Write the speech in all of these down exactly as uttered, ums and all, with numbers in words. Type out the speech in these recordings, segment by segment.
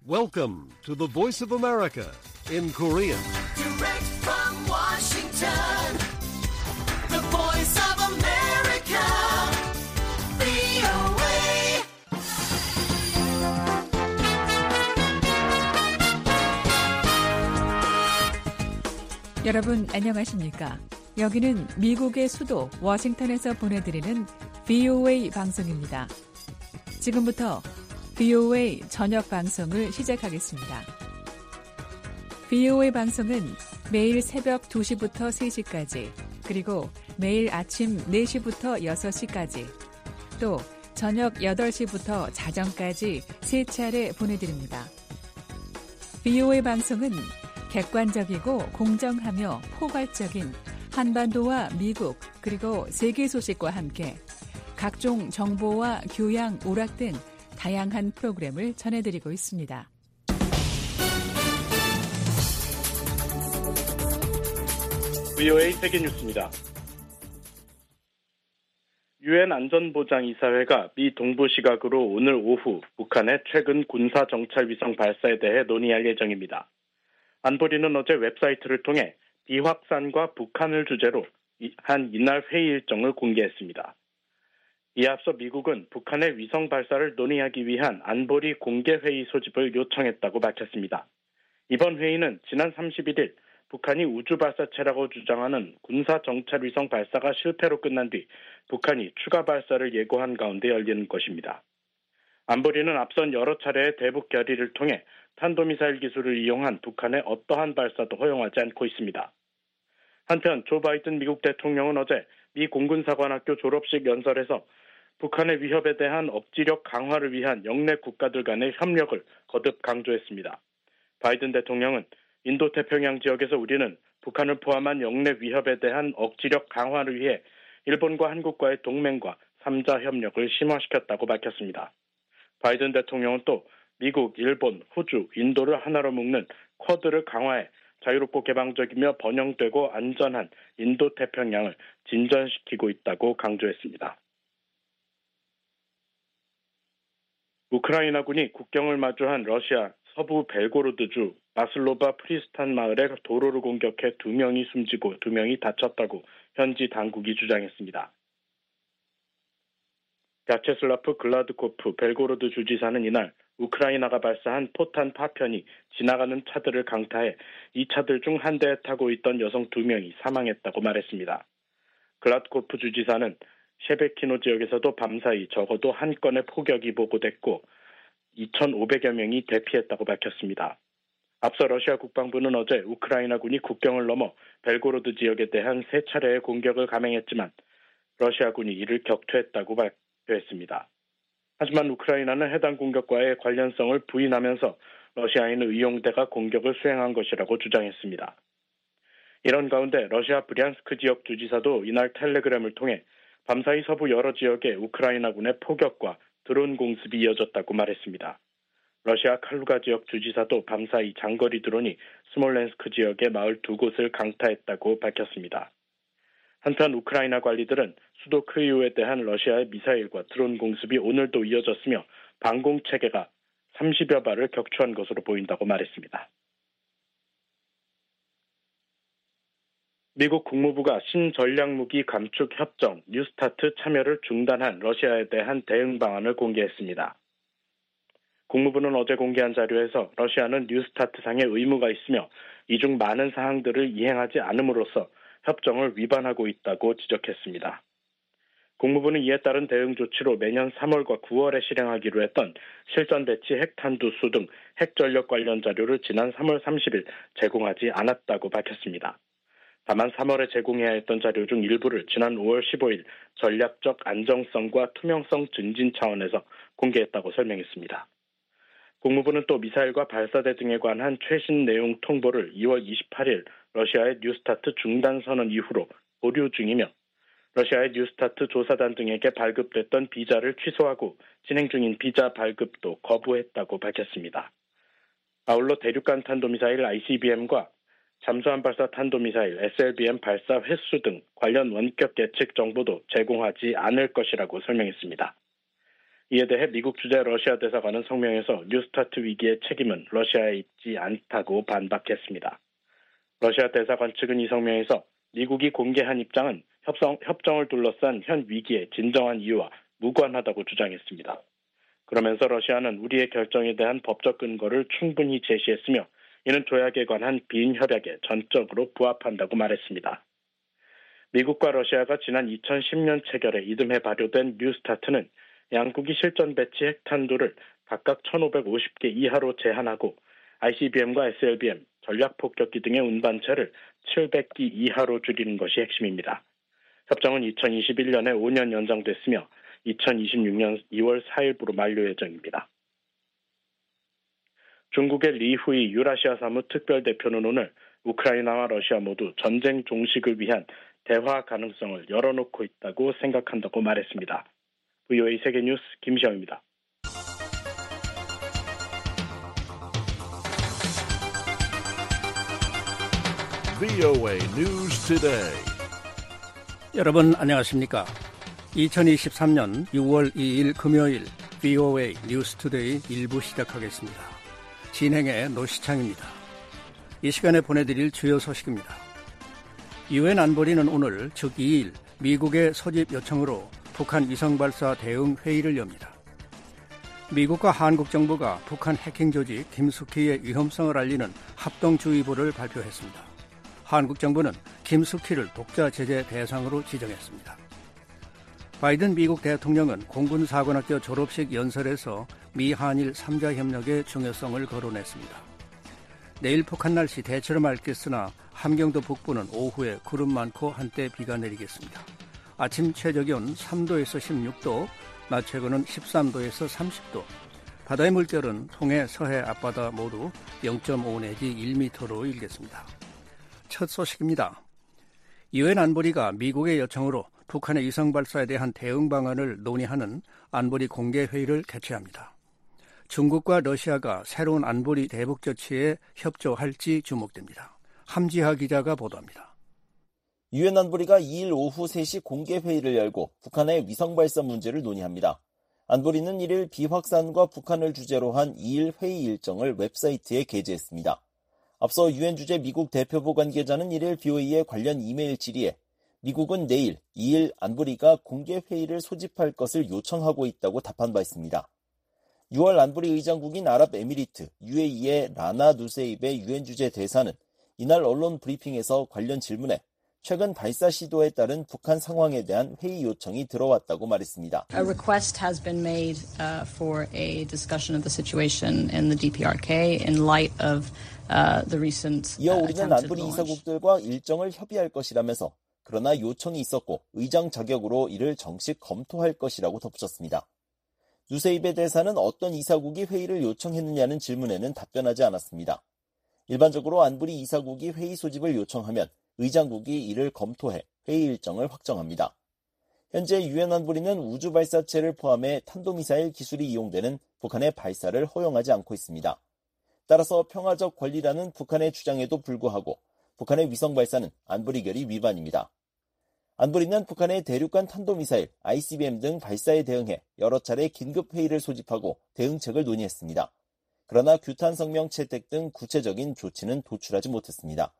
Welcome to the Voice of America in Korean. Direct from Washington, the Voice of America, 브이오에이. 여러분 안녕하십니까? 여기는 미국의 수도 워싱턴에서 보내드리는 브이오에이 방송입니다. 지금부터 브이오에이 저녁 방송을 시작하겠습니다. 브이오에이 방송은 매일 새벽 두 시부터 세 시까지, 그리고 매일 아침 네 시부터 여섯 시까지, 또 저녁 여덟 시부터 자정까지 세 차례 보내드립니다. 브이오에이 방송은 객관적이고 공정하며 포괄적인 한반도와 미국 그리고 세계 소식과 함께 각종 정보와 교양, 오락 등 다양한 프로그램을 전해드리고 있습니다. 브이오에이 세계뉴스입니다. 유엔 안전보장이사회가 미 동부 시각으로 오늘 오후 북한의 최근 군사정찰위성 발사에 대해 논의할 예정입니다. 안보리는 어제 웹사이트를 통해 비확산과 북한을 주제로 한 이날 회의 일정을 공개했습니다. 이에 앞서 미국은 북한의 위성 발사를 논의하기 위한 안보리 공개회의 소집을 요청했다고 밝혔습니다. 이번 회의는 지난 삼십일 일 북한이 우주발사체라고 주장하는 군사정찰위성 발사가 실패로 끝난 뒤 북한이 추가 발사를 예고한 가운데 열리는 것입니다. 안보리는 앞선 여러 차례의 대북 결의를 통해 탄도미사일 기술을 이용한 북한의 어떠한 발사도 허용하지 않고 있습니다. 한편 조 바이든 미국 대통령은 어제 미 공군사관학교 졸업식 연설에서 북한의 위협에 대한 억지력 강화를 위한 영내 국가들 간의 협력을 거듭 강조했습니다. 바이든 대통령은 인도태평양 지역에서 우리는 북한을 포함한 영내 위협에 대한 억지력 강화를 위해 일본과 한국과의 동맹과 삼자 협력을 심화시켰다고 밝혔습니다. 바이든 대통령은 또 미국, 일본, 호주, 인도를 하나로 묶는 쿼드를 강화해 자유롭고 개방적이며 번영되고 안전한 인도태평양을 진전시키고 있다고 강조했습니다. 우크라이나군이 국경을 마주한 러시아 서부 벨고로드주 마슬로바 프리스탄 마을에 도로를 공격해 두 명이 숨지고 두 명이 다쳤다고 현지 당국이 주장했습니다. 야체슬라프 글라드코프 벨고로드 주지사는 이날 우크라이나가 발사한 포탄 파편이 지나가는 차들을 강타해 이 차들 중 한 대에 타고 있던 여성 두 명이 사망했다고 말했습니다. 글라드코프 주지사는 셰베키노 지역에서도 밤사이 적어도 한 건의 폭격이 보고됐고 이천오백여 명이 대피했다고 밝혔습니다. 앞서 러시아 국방부는 어제 우크라이나군이 국경을 넘어 벨고로드 지역에 대한 세 차례의 공격을 감행했지만 러시아군이 이를 격퇴했다고 발표했습니다. 하지만 우크라이나는 해당 공격과의 관련성을 부인하면서 러시아인의 의용대가 공격을 수행한 것이라고 주장했습니다. 이런 가운데 러시아 브리안스크 지역 주지사도 이날 텔레그램을 통해 밤사이 서부 여러 지역에 우크라이나군의 포격과 드론 공습이 이어졌다고 말했습니다. 러시아 칼루가 지역 주지사도 밤사이 장거리 드론이 스몰렌스크 지역의 마을 두 곳을 강타했다고 밝혔습니다. 한편 우크라이나 관리들은 수도 크이우에 대한 러시아의 미사일과 드론 공습이 오늘도 이어졌으며 방공체계가 삼십여 발을 격추한 것으로 보인다고 말했습니다. 미국 국무부가 신전략무기 감축 협정 뉴스타트 참여를 중단한 러시아에 대한 대응 방안을 공개했습니다. 국무부는 어제 공개한 자료에서 러시아는 뉴스타트상의 의무가 있으며 이 중 많은 사항들을 이행하지 않음으로써 협정을 위반하고 있다고 지적했습니다. 국무부는 이에 따른 대응 조치로 매년 삼월과 구월에 실행하기로 했던 실전 배치 핵탄두수 등 핵전력 관련 자료를 지난 삼월 삼십일 제공하지 않았다고 밝혔습니다. 다만 삼월에 제공해야 했던 자료 중 일부를 지난 오월 십오일 전략적 안정성과 투명성 증진 차원에서 공개했다고 설명했습니다. 국무부는 또 미사일과 발사대 등에 관한 최신 내용 통보를 이월 이십팔일 러시아의 뉴스타트 중단 선언 이후로 보류 중이며 러시아의 뉴스타트 조사단 등에게 발급됐던 비자를 취소하고 진행 중인 비자 발급도 거부했다고 밝혔습니다. 아울러 대륙간 탄도미사일 아이씨비엠과 잠수함 발사 탄도미사일 에스엘비엠 발사 횟수 등 관련 원격 예측 정보도 제공하지 않을 것이라고 설명했습니다. 이에 대해 미국 주재 러시아 대사관은 성명에서 뉴스타트 위기의 책임은 러시아에 있지 않다고 반박했습니다. 러시아 대사관 측은 이 성명에서 미국이 공개한 입장은 협상, 협정을 둘러싼 현 위기의 진정한 이유와 무관하다고 주장했습니다. 그러면서 러시아는 우리의 결정에 대한 법적 근거를 충분히 제시했으며 이는 조약에 관한 빈협약에 전적으로 부합한다고 말했습니다. 미국과 러시아가 지난 이천십 년 체결에 이듬해 발효된 뉴스타트는 양국이 실전 배치 핵탄두를 각각 천오백오십 개 이하로 제한하고 아이씨비엠과 에스엘비엠, 전략폭격기 등의 운반체를 칠백 기 이하로 줄이는 것이 핵심입니다. 협정은 이천이십일 년에 오 년 연장됐으며 이천이십육 년 이월 사일부로 만료 예정입니다. 중국의 리후이 유라시아 사무 특별대표는 오늘 우크라이나와 러시아 모두 전쟁 종식을 위한 대화 가능성을 열어놓고 있다고 생각한다고 말했습니다. 브이오에이 세계뉴스 김시영입니다. 브이오에이 News Today. 여러분 안녕하십니까? 이천이십삼 년 유월 이일 금요일 브이오에이 뉴스 투데이 일부 시작하겠습니다. 진행의 노시창입니다. 이 시간에 보내드릴 주요 소식입니다. 유엔 안보리는 오늘 즉 이일 미국의 소집 요청으로 북한 위성발사 대응 회의를 엽니다. 미국과 한국 정부가 북한 해킹 조직 김숙희의 위험성을 알리는 합동주의보를 발표했습니다. 한국 정부는 김숙희를 독자 제재 대상으로 지정했습니다. 바이든 미국 대통령은 공군사관학교 졸업식 연설에서 미한일 삼 자 협력의 중요성을 거론했습니다. 내일 북한 날씨 대체로 맑겠으나 함경도 북부는 오후에 구름 많고 한때 비가 내리겠습니다. 아침 최저기온 삼 도에서 십육 도, 낮 최고는 십삼 도에서 삼십 도, 바다의 물결은 동해, 서해, 앞바다 모두 영 점 오 내지 일 미터로 일겠습니다. 첫 소식입니다. 유엔 안보리가 미국의 요청으로 북한의 위성 발사에 대한 대응 방안을 논의하는 안보리 공개회의를 개최합니다. 중국과 러시아가 새로운 안보리 대북 조치에 협조할지 주목됩니다. 함지하 기자가 보도합니다. 유엔 안보리가 이일 오후 세 시 공개회의를 열고 북한의 위성 발사 문제를 논의합니다. 안보리는 이일 비확산과 북한을 주제로 한 이일 회의 일정을 웹사이트에 게재했습니다. 앞서 유엔 주재 미국 대표부 관계자는 이일 브이오에이의 관련 이메일 질의에 미국은 내일 이일 안보리가 공개회의를 소집할 것을 요청하고 있다고 답한 바 있습니다. 유월 안보리 의장국인 아랍에미리트 유에이의 라나 누세입의 유엔 주재 대사는 이날 언론 브리핑에서 관련 질문에 최근 발사 시도에 따른 북한 상황에 대한 회의 요청이 들어왔다고 말했습니다. A request has been made uh, for a discussion of the situation in the 디피아르케이 in light of uh, the recent 이어 우리는 안보리 이사국들과 일정을 협의할 것이라면서 그러나 요청이 있었고 의장 자격으로 이를 정식 검토할 것이라고 덧붙였습니다. 누세입의 대사는 어떤 이사국이 회의를 요청했느냐는 질문에는 답변하지 않았습니다. 일반적으로 안보리 이사국이 회의 소집을 요청하면 의장국이 이를 검토해 회의 일정을 확정합니다. 현재 유엔 안보리는 우주 발사체를 포함해 탄도미사일 기술이 이용되는 북한의 발사를 허용하지 않고 있습니다. 따라서 평화적 권리라는 북한의 주장에도 불구하고 북한의 위성 발사는 안보리 결의 위반입니다. 안보리는 북한의 대륙간 탄도미사일, 아이씨비엠 등 발사에 대응해 여러 차례 긴급회의를 소집하고 대응책을 논의했습니다. 그러나 규탄 성명 채택 등 구체적인 조치는 도출하지 못했습니다.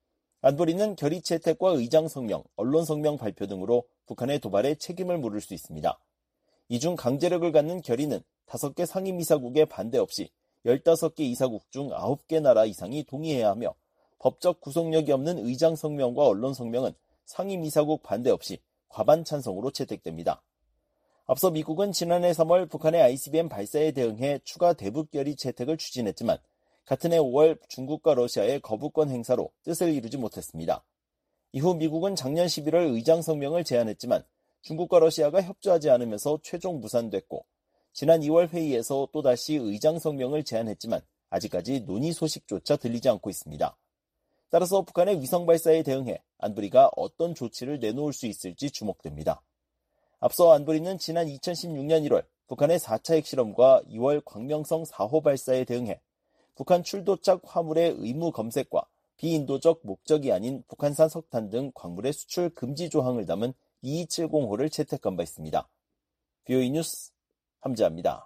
안보리는 결의 채택과 의장 성명, 언론 성명 발표 등으로 북한의 도발에 책임을 물을 수 있습니다. 이 중 강제력을 갖는 결의는 다섯 개 상임이사국의 반대 없이 열다섯 개 이사국 중 아홉 개 나라 이상이 동의해야 하며 법적 구속력이 없는 의장 성명과 언론 성명은 상임이사국 반대 없이 과반 찬성으로 채택됩니다. 앞서 미국은 지난해 삼월 북한의 아이씨비엠 발사에 대응해 추가 대북 결의 채택을 추진했지만 같은 해 오월 중국과 러시아의 거부권 행사로 뜻을 이루지 못했습니다. 이후 미국은 작년 십일월 의장 성명을 제안했지만 중국과 러시아가 협조하지 않으면서 최종 무산됐고 지난 이월 회의에서 또다시 의장 성명을 제안했지만 아직까지 논의 소식조차 들리지 않고 있습니다. 따라서 북한의 위성 발사에 대응해 안보리가 어떤 조치를 내놓을 수 있을지 주목됩니다. 앞서 안보리는 지난 이천십육 년 일월 북한의 사 차 핵실험과 이월 광명성 사 호 발사에 대응해 북한 출도착 화물의 의무 검색과 비인도적 목적이 아닌 북한산 석탄 등 광물의 수출 금지 조항을 담은 이이칠공 호를 채택한 바 있습니다. 브이오에이 뉴스 함재합니다.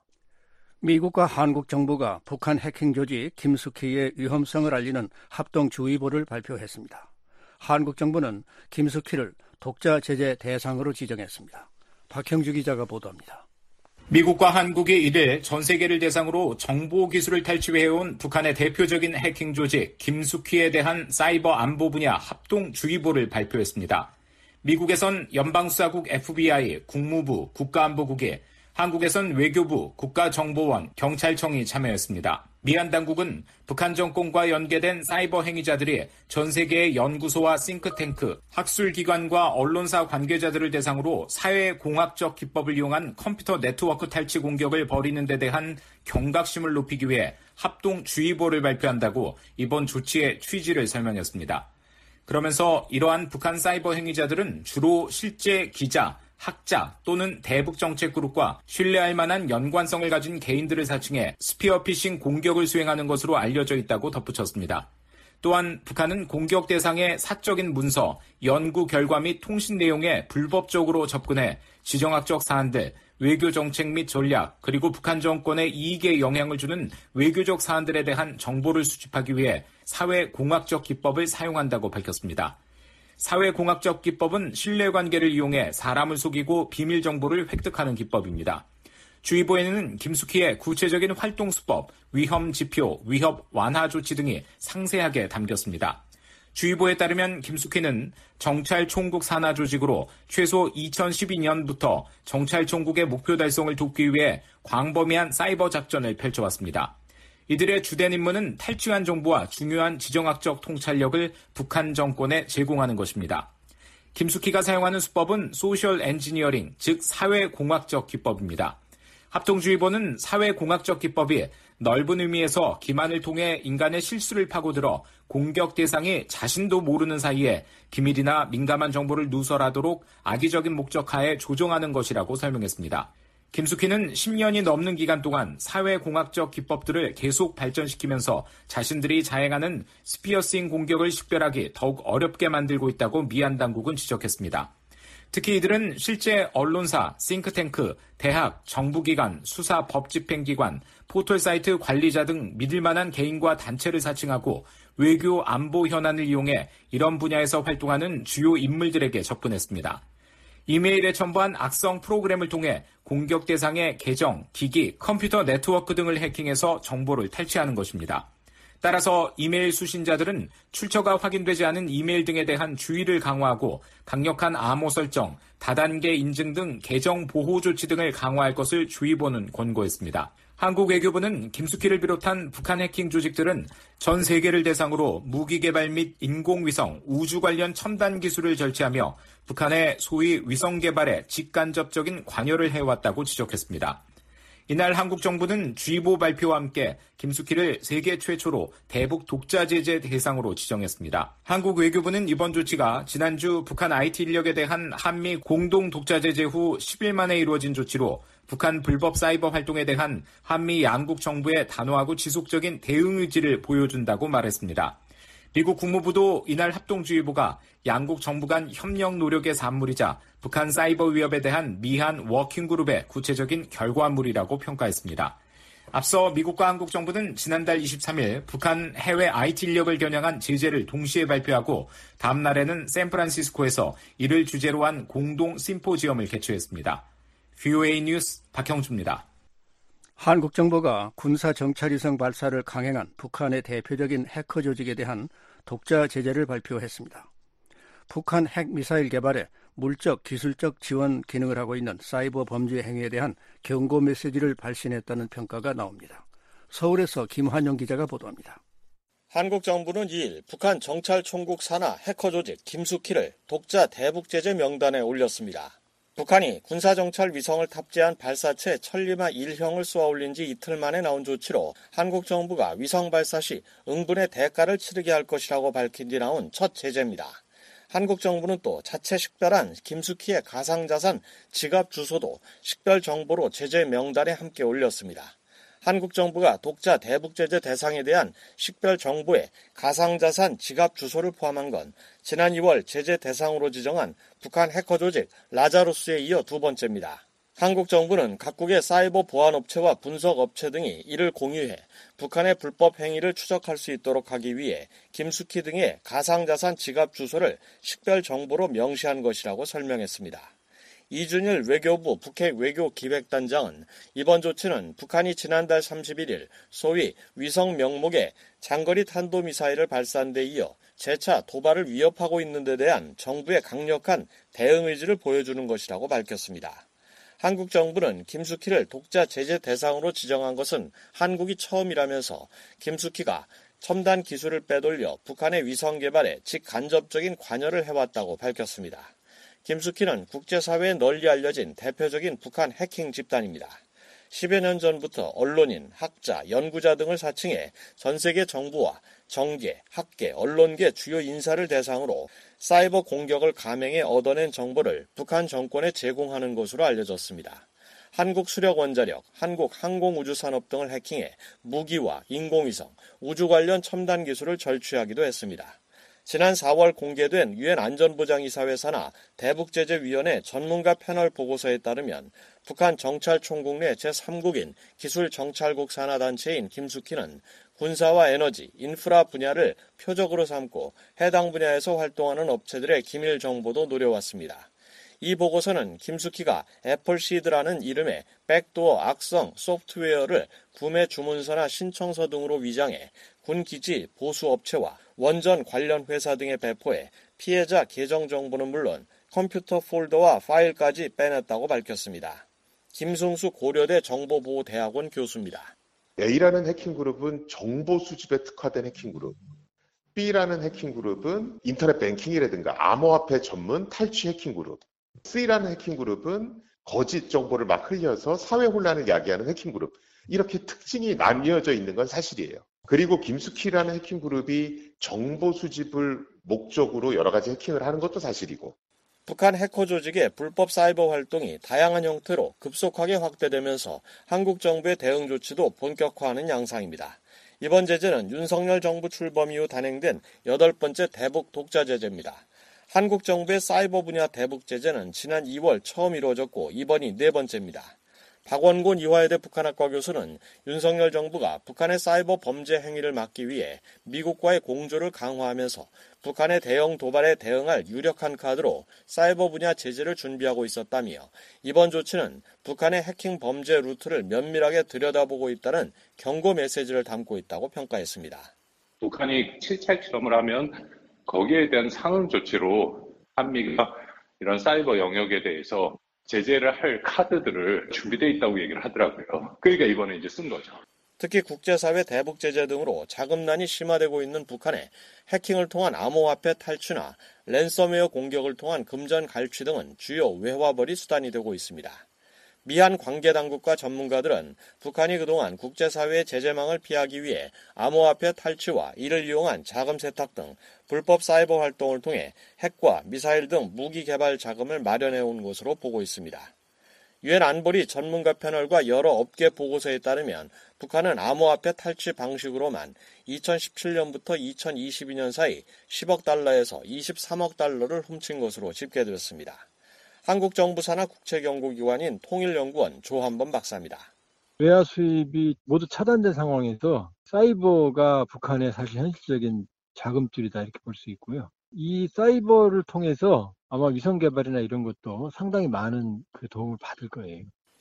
미국과 한국 정부가 북한 해킹 조직 김숙희의 위험성을 알리는 합동주의보를 발표했습니다. 한국 정부는 김숙희를 독자 제재 대상으로 지정했습니다. 박형주 기자가 보도합니다. 미국과 한국이 이들 전 세계를 대상으로 정보 기술을 탈취해온 북한의 대표적인 해킹 조직 김숙희에 대한 사이버 안보 분야 합동주의보를 발표했습니다. 미국에선 연방수사국 에프비아이, 국무부, 국가안보국이, 한국에선 외교부, 국가정보원, 경찰청이 참여했습니다. 미얀 당국은 북한 정권과 연계된 사이버 행위자들이 전 세계의 연구소와 싱크탱크, 학술기관과 언론사 관계자들을 대상으로 사회공학적 기법을 이용한 컴퓨터 네트워크 탈취 공격을 벌이는 데 대한 경각심을 높이기 위해 합동주의보를 발표한다고 이번 조치의 취지를 설명했습니다. 그러면서 이러한 북한 사이버 행위자들은 주로 실제 기자, 학자 또는 대북정책그룹과 신뢰할 만한 연관성을 가진 개인들을 사칭해 스피어피싱 공격을 수행하는 것으로 알려져 있다고 덧붙였습니다. 또한 북한은 공격 대상의 사적인 문서, 연구 결과 및 통신 내용에 불법적으로 접근해 지정학적 사안들, 외교정책 및 전략, 그리고 북한 정권의 이익에 영향을 주는 외교적 사안들에 대한 정보를 수집하기 위해 사회공학적 기법을 사용한다고 밝혔습니다. 사회공학적 기법은 신뢰관계를 이용해 사람을 속이고 비밀 정보를 획득하는 기법입니다. 주의보에는 김숙희의 구체적인 활동 수법, 위험 지표, 위협 완화 조치 등이 상세하게 담겼습니다. 주의보에 따르면 김숙희는 정찰총국 산하 조직으로 최소 이천십이 년부터 정찰총국의 목표 달성을 돕기 위해 광범위한 사이버 작전을 펼쳐왔습니다. 이들의 주된 임무는 탈취한 정보와 중요한 지정학적 통찰력을 북한 정권에 제공하는 것입니다. 김숙희가 사용하는 수법은 소셜 엔지니어링, 즉 사회공학적 기법입니다. 합동주의보는 사회공학적 기법이 넓은 의미에서 기만을 통해 인간의 실수를 파고들어 공격 대상이 자신도 모르는 사이에 기밀이나 민감한 정보를 누설하도록 악의적인 목적하에 조종하는 것이라고 설명했습니다. 김숙희는 십 년이 넘는 기간 동안 사회공학적 기법들을 계속 발전시키면서 자신들이 자행하는 스피어싱 공격을 식별하기 더욱 어렵게 만들고 있다고 미얀 당국은 지적했습니다. 특히 이들은 실제 언론사, 싱크탱크, 대학, 정부기관, 수사 법집행기관, 포털사이트 관리자 등 믿을만한 개인과 단체를 사칭하고 외교 안보 현안을 이용해 이런 분야에서 활동하는 주요 인물들에게 접근했습니다. 이메일에 첨부한 악성 프로그램을 통해 공격 대상의 계정, 기기, 컴퓨터 네트워크 등을 해킹해서 정보를 탈취하는 것입니다. 따라서 이메일 수신자들은 출처가 확인되지 않은 이메일 등에 대한 주의를 강화하고 강력한 암호 설정, 다단계 인증 등 계정 보호 조치 등을 강화할 것을 주의보는 권고했습니다. 한국 외교부는 김숙희를 비롯한 북한 해킹 조직들은 전 세계를 대상으로 무기 개발 및 인공위성, 우주 관련 첨단 기술을 절취하며 북한의 소위 위성 개발에 직간접적인 관여를 해왔다고 지적했습니다. 이날 한국 정부는 주의보 발표와 함께 김숙희를 세계 최초로 대북 독자 제재 대상으로 지정했습니다. 한국 외교부는 이번 조치가 지난주 북한 아이티 인력에 대한 한미 공동 독자 제재 후 십 일 만에 이루어진 조치로 북한 불법 사이버 활동에 대한 한미 양국 정부의 단호하고 지속적인 대응 의지를 보여준다고 말했습니다. 미국 국무부도 이날 합동주의보가 양국 정부 간 협력 노력의 산물이자 북한 사이버 위협에 대한 미한 워킹그룹의 구체적인 결과물이라고 평가했습니다. 앞서 미국과 한국 정부는 지난달 이십삼 일 북한 해외 아이티 인력을 겨냥한 제재를 동시에 발표하고 다음 날에는 샌프란시스코에서 이를 주제로 한 공동 심포지엄을 개최했습니다. 브이오에이 뉴스 박형주입니다. 한국 정부가 군사 정찰위성 발사를 강행한 북한의 대표적인 해커 조직에 대한 독자 제재를 발표했습니다. 북한 핵미사일 개발에 물적, 기술적 지원 기능을 하고 있는 사이버 범죄 행위에 대한 경고 메시지를 발신했다는 평가가 나옵니다. 서울에서 김환영 기자가 보도합니다. 한국 정부는 이 일 북한 정찰총국 산하 해커 조직 김숙희를 독자 대북 제재 명단에 올렸습니다. 북한이 군사정찰 위성을 탑재한 발사체 천리마 일 형을 쏘아올린 지 이틀 만에 나온 조치로 한국 정부가 위성 발사 시 응분의 대가를 치르게 할 것이라고 밝힌 뒤 나온 첫 제재입니다. 한국 정부는 또 자체 식별한 김숙희의 가상자산 지갑 주소도 식별 정보로 제재 명단에 함께 올렸습니다. 한국 정부가 독자 대북 제재 대상에 대한 식별 정보에 가상자산 지갑 주소를 포함한 건 지난 이월 제재 대상으로 지정한 북한 해커 조직 라자루스에 이어 두 번째입니다. 한국 정부는 각국의 사이버 보안업체와 분석업체 등이 이를 공유해 북한의 불법 행위를 추적할 수 있도록 하기 위해 김숙희 등의 가상자산 지갑 주소를 식별 정보로 명시한 것이라고 설명했습니다. 이준일 외교부 북핵 외교기획단장은 이번 조치는 북한이 지난달 삼십일일 소위 위성 명목의 장거리 탄도미사일을 발사한 데 이어 재차 도발을 위협하고 있는 데 대한 정부의 강력한 대응 의지를 보여주는 것이라고 밝혔습니다. 한국 정부는 김숙희를 독자 제재 대상으로 지정한 것은 한국이 처음이라면서 김숙희가 첨단 기술을 빼돌려 북한의 위성 개발에 직간접적인 관여를 해왔다고 밝혔습니다. 김숙희는 국제사회에 널리 알려진 대표적인 북한 해킹 집단입니다. 십여 년 전부터 언론인, 학자, 연구자 등을 사칭해 전 세계 정부와 정계, 학계, 언론계 주요 인사를 대상으로 사이버 공격을 감행해 얻어낸 정보를 북한 정권에 제공하는 것으로 알려졌습니다. 한국 수력원자력, 한국 항공우주산업 등을 해킹해 무기와 인공위성, 우주 관련 첨단 기술을 절취하기도 했습니다. 지난 사월 공개된 유엔 안전보장이사회 산하 대북제재위원회 전문가 패널 보고서에 따르면 북한 정찰총국 내 제삼국인 기술정찰국 산하단체인 김숙희는 군사와 에너지, 인프라 분야를 표적으로 삼고 해당 분야에서 활동하는 업체들의 기밀 정보도 노려왔습니다. 이 보고서는 김숙희가 애플시드라는 이름의 백도어 악성 소프트웨어를 구매 주문서나 신청서 등으로 위장해 군기지 보수업체와 원전 관련 회사 등에 배포해 피해자 계정 정보는 물론 컴퓨터 폴더와 파일까지 빼냈다고 밝혔습니다. 김승수 고려대 정보보호대학원 교수입니다. A라는 해킹그룹은 정보 수집에 특화된 해킹그룹, B라는 해킹그룹은 인터넷 뱅킹이라든가 암호화폐 전문 탈취 해킹그룹, C라는 해킹그룹은 거짓 정보를 막 흘려서 사회 혼란을 야기하는 해킹그룹, 이렇게 특징이 나뉘어져 있는 건 사실이에요. 그리고 김숙희라는 해킹그룹이 정보 수집을 목적으로 여러 가지 해킹을 하는 것도 사실이고, 북한 해커 조직의 불법 사이버 활동이 다양한 형태로 급속하게 확대되면서 한국 정부의 대응 조치도 본격화하는 양상입니다. 이번 제재는 윤석열 정부 출범 이후 단행된 여덟 번째 대북 독자 제재입니다. 한국 정부의 사이버 분야 대북 제재는 지난 이월 처음 이루어졌고 이번이 네 번째입니다. 박원곤 이화여대 북한학과 교수는 윤석열 정부가 북한의 사이버 범죄 행위를 막기 위해 미국과의 공조를 강화하면서 북한의 대형 도발에 대응할 유력한 카드로 사이버 분야 제재를 준비하고 있었다며 이번 조치는 북한의 해킹 범죄 루트를 면밀하게 들여다보고 있다는 경고 메시지를 담고 있다고 평가했습니다. 북한이 칠차 실험을 하면 거기에 대한 상응 조치로 한미가 이런 사이버 영역에 대해서 제재를 할 카드들을 준비되어 있다고 얘기를 하더라고요. 그러니까 이번에 이제 쓴 거죠. 특히 국제사회 대북 제재 등으로 자금난이 심화되고 있는 북한의 해킹을 통한 암호화폐 탈취나 랜섬웨어 공격을 통한 금전 갈취 등은 주요 외화벌이 수단이 되고 있습니다. 미한 관계당국과 전문가들은 북한이 그동안 국제사회의 제재망을 피하기 위해 암호화폐 탈취와 이를 이용한 자금 세탁 등 불법 사이버 활동을 통해 핵과 미사일 등 무기 개발 자금을 마련해온 것으로 보고 있습니다. 유엔 안보리 전문가 패널과 여러 업계 보고서에 따르면 북한은 암호화폐 탈취 방식으로만 이천십칠 년부터 이천이십이 년 사이 십억 달러에서 이십삼억 달러를 훔친 것으로 집계되었습니다. 한국 정부 산하 국책연구기관인 통일연구원 조한범 박사입니다. 외화 수입이 모두 차단된 상황에서 사이버가 북한의 사실 현실적인 자금줄이다 이렇게 볼 수 있고요. 이 사이버를 통해서 아마 위성 개발이나 이런 것도 상당히 많은 그 도움을 받을 거예요.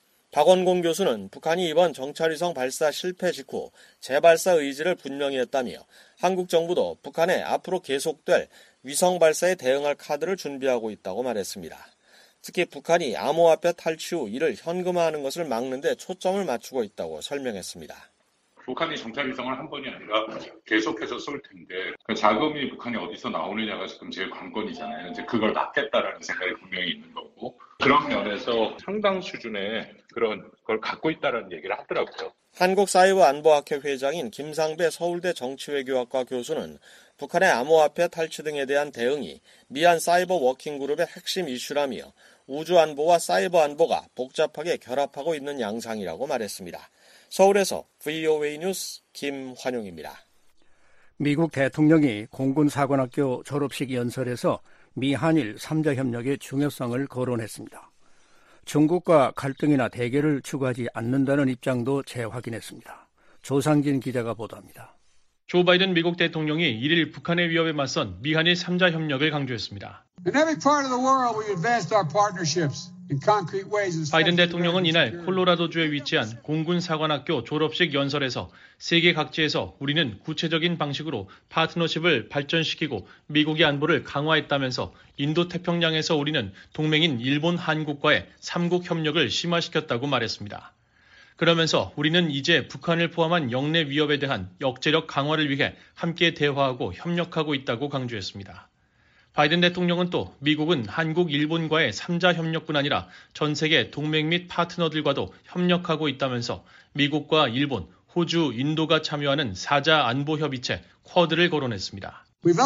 박원공 교수는 북한이 이번 정찰위성 발사 실패 직후 재발사 의지를 분명히 했다며 한국 정부도 북한에 앞으로 계속될 위성 발사에 대응할 카드를 준비하고 있다고 말했습니다. 특히 북한이 암호화폐 탈취 후 이를 현금화하는 것을 막는 데 초점을 맞추고 있다고 설명했습니다. 북한이 정찰위성을 한 번이 아니라 계속해서 쏠 텐데 그 자금이 북한이 어디서 나오느냐가 지금 제일 관건이잖아요. 이제 그걸 막겠다라는 생각이 분명히 있는 거고 그런 면에서 상당 수준의 그런 걸 갖고 있다라는 얘기를 하더라고요. 한국사이버안보학회 회장인 김상배 서울대 정치외교학과 교수는 북한의 암호화폐 탈취 등에 대한 대응이 미한 사이버 워킹그룹의 핵심 이슈라며 우주안보와 사이버안보가 복잡하게 결합하고 있는 양상이라고 말했습니다. 서울에서 브이오에이 뉴스 김환용입니다. 미국 대통령이 공군사관학교 졸업식 연설에서 미한일 삼자 협력의 중요성을 거론했습니다. 중국과 갈등이나 대결을 추구하지 않는다는 입장도 재확인했습니다. 조상진 기자가 보도합니다. 조 바이든 미국 대통령이 일일 북한의 위협에 맞선 미한일 삼자 협력을 강조했습니다. 바이든 대통령은 이날 콜로라도주에 위치한 공군 사관학교 졸업식 연설에서 세계 각지에서 우리는 구체적인 방식으로 파트너십을 발전시키고 미국의 안보를 강화했다면서 인도태평양에서 우리는 동맹인 일본, 한국과의 삼국 협력을 심화시켰다고 말했습니다. 그러면서 우리는 이제 북한을 포함한 영내 위협에 대한 억제력 강화를 위해 함께 대화하고 협력하고 있다고 강조했습니다. 바이든 대통령은 또 미국은 한국, 일본과의 삼자 협력뿐 아니라 전 세계 동맹 및 파트너들과도 협력하고 있다면서 미국과 일본, 호주, 인도가 참여하는 사자 안보협의체 쿼드를 거론했습니다.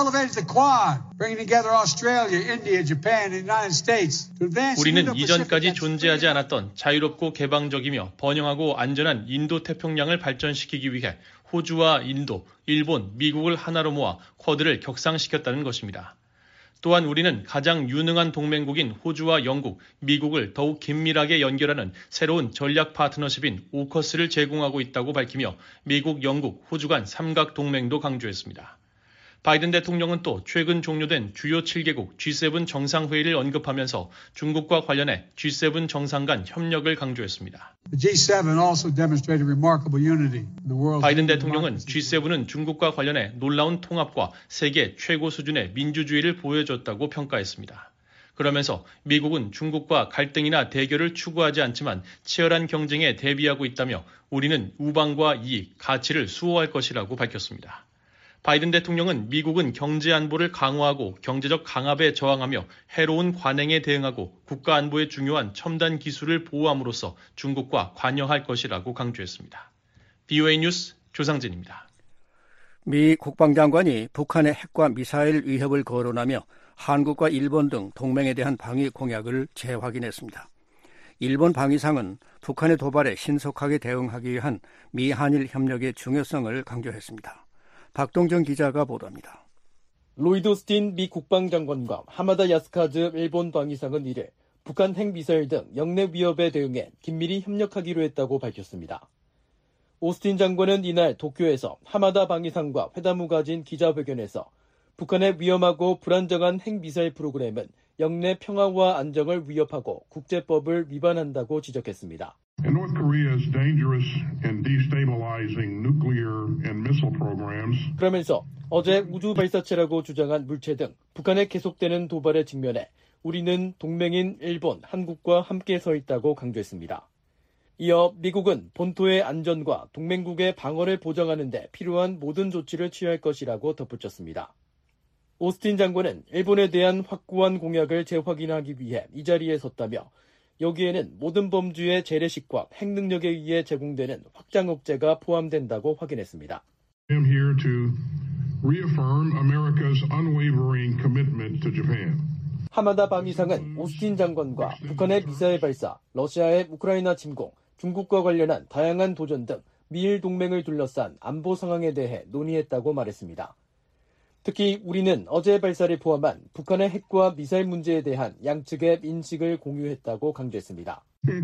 우리는 이전까지 존재하지 않았던 자유롭고 개방적이며 번영하고 안전한 인도태평양을 발전시키기 위해 호주와 인도, 일본, 미국을 하나로 모아 쿼드를 격상시켰다는 것입니다. 또한 우리는 가장 유능한 동맹국인 호주와 영국, 미국을 더욱 긴밀하게 연결하는 새로운 전략 파트너십인 오커스를 제공하고 있다고 밝히며 미국, 영국, 호주 간 삼각 동맹도 강조했습니다. 바이든 대통령은 또 최근 종료된 주요 칠 개국 지 세븐 정상회의를 언급하면서 중국과 관련해 지 세븐 정상 간 협력을 강조했습니다. 바이든 대통령은 지 세븐은 중국과 관련해 놀라운 통합과 세계 최고 수준의 민주주의를 보여줬다고 평가했습니다. 그러면서 미국은 중국과 갈등이나 대결을 추구하지 않지만 치열한 경쟁에 대비하고 있다며 우리는 우방과 이익, 가치를 수호할 것이라고 밝혔습니다. 바이든 대통령은 미국은 경제 안보를 강화하고 경제적 강압에 저항하며 해로운 관행에 대응하고 국가 안보에 중요한 첨단 기술을 보호함으로써 중국과 관여할 것이라고 강조했습니다. 브이오에이 뉴스 조상진입니다. 미 국방장관이 북한의 핵과 미사일 위협을 거론하며 한국과 일본 등 동맹에 대한 방위 공약을 재확인했습니다. 일본 방위상은 북한의 도발에 신속하게 대응하기 위한 미한일 협력의 중요성을 강조했습니다. 박동정 기자가 보도합니다. 로이드 오스틴 미 국방장관과 하마다 야스카즈 일본 방위상은 이를 북한 핵미사일 등 영내 위협에 대응해 긴밀히 협력하기로 했다고 밝혔습니다. 오스틴 장관은 이날 도쿄에서 하마다 방위상과 회담 후 가진 기자회견에서 북한의 위험하고 불안정한 핵미사일 프로그램은 영내 평화와 안정을 위협하고 국제법을 위반한다고 지적했습니다. North Korea's dangerous and destabilizing nuclear and missile programs. 그러면서 어제 우주 발사체라고 주장한 물체 등 북한의 계속되는 도발에 직면해 우리는 동맹인 일본, 한국과 함께 서 있다고 강조했습니다. 이어 미국은 본토의 안전과 동맹국의 방어를 보장하는 데 필요한 모든 조치를 취할 것이라고 덧붙였습니다. 오스틴 장관은 일본에 대한 확고한 공약을 재확인하기 위해 이 자리에 섰다며 여기에는 모든 범주의 재래식과 핵 능력에 의해 제공되는 확장 억제가 포함된다고 확인했습니다. I am here to reaffirm America's unwavering commitment to Japan. 하마다 방위상은 오스틴 장관과 북한의 미사일 발사, 러시아의 우크라이나 침공, 중국과 관련한 다양한 도전 등 미일 동맹을 둘러싼 안보 상황에 대해 논의했다고 말했습니다. 특히 우리는 어제 발사를 포함한 북한의 핵과 미사일 문제에 대한 양측의 인식을 공유했다고 강조했습니다.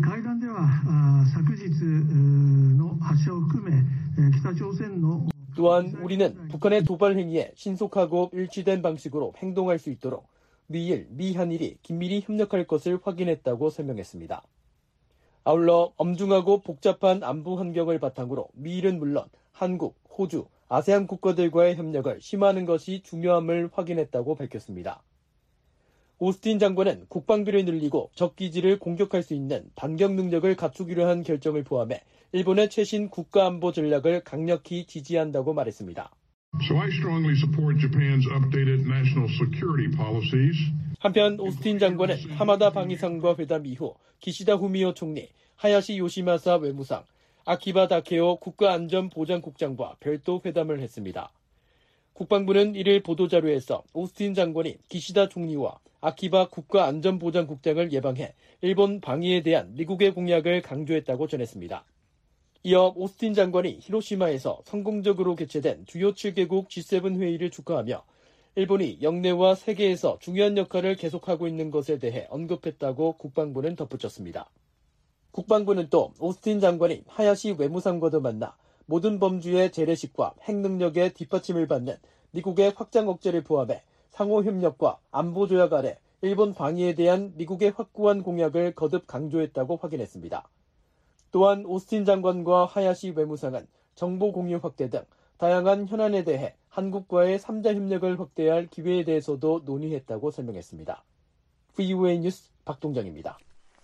또한 우리는 북한의 도발 행위에 신속하고 일치된 방식으로 행동할 수 있도록 미일, 미한일이 긴밀히 협력할 것을 확인했다고 설명했습니다. 아울러 엄중하고 복잡한 안보 환경을 바탕으로 미일은 물론 한국, 호주, 아세안 국가들과의 협력을 심화하는 것이 중요함을 확인했다고 밝혔습니다. 오스틴 장관은 국방비를 늘리고 적기지를 공격할 수 있는 반격 능력을 갖추기로 한 결정을 포함해 일본의 최신 국가안보 전략을 강력히 지지한다고 말했습니다. So I strongly support Japan's updated national security policies. 한편 오스틴 장관은 하마다 방위상과 회담 이후 기시다 후미오 총리, 하야시 요시마사 외무상, 아키바 다케오 국가안전보장국장과 별도 회담을 했습니다. 국방부는 이를 보도자료에서 오스틴 장관이 기시다 총리와 아키바 국가안전보장국장을 예방해 일본 방위에 대한 미국의 공약을 강조했다고 전했습니다. 이어 오스틴 장관이 히로시마에서 성공적으로 개최된 주요 칠 개국 지 세븐 회의를 축하하며 일본이 영내와 세계에서 중요한 역할을 계속하고 있는 것에 대해 언급했다고 국방부는 덧붙였습니다. 국방부는 또 오스틴 장관이 하야시 외무상과도 만나 모든 범주의 재래식과 핵 능력의 뒷받침을 받는 미국의 확장 억제를 포함해 상호 협력과 안보 조약 아래 일본 방위에 대한 미국의 확고한 공약을 거듭 강조했다고 확인했습니다. 또한 오스틴 장관과 하야시 외무상은 정보 공유 확대 등 다양한 현안에 대해 한국과의 삼자 협력을 확대할 기회에 대해서도 논의했다고 설명했습니다. 브이오에이 뉴스 박동정입니다.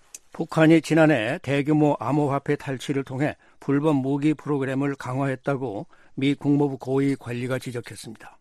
북한이 지난해 대규모 암호화폐 탈취를 통해 불법 무기 프로그램을 강화했다고 미 국무부 고위 관리가 지적했습니다.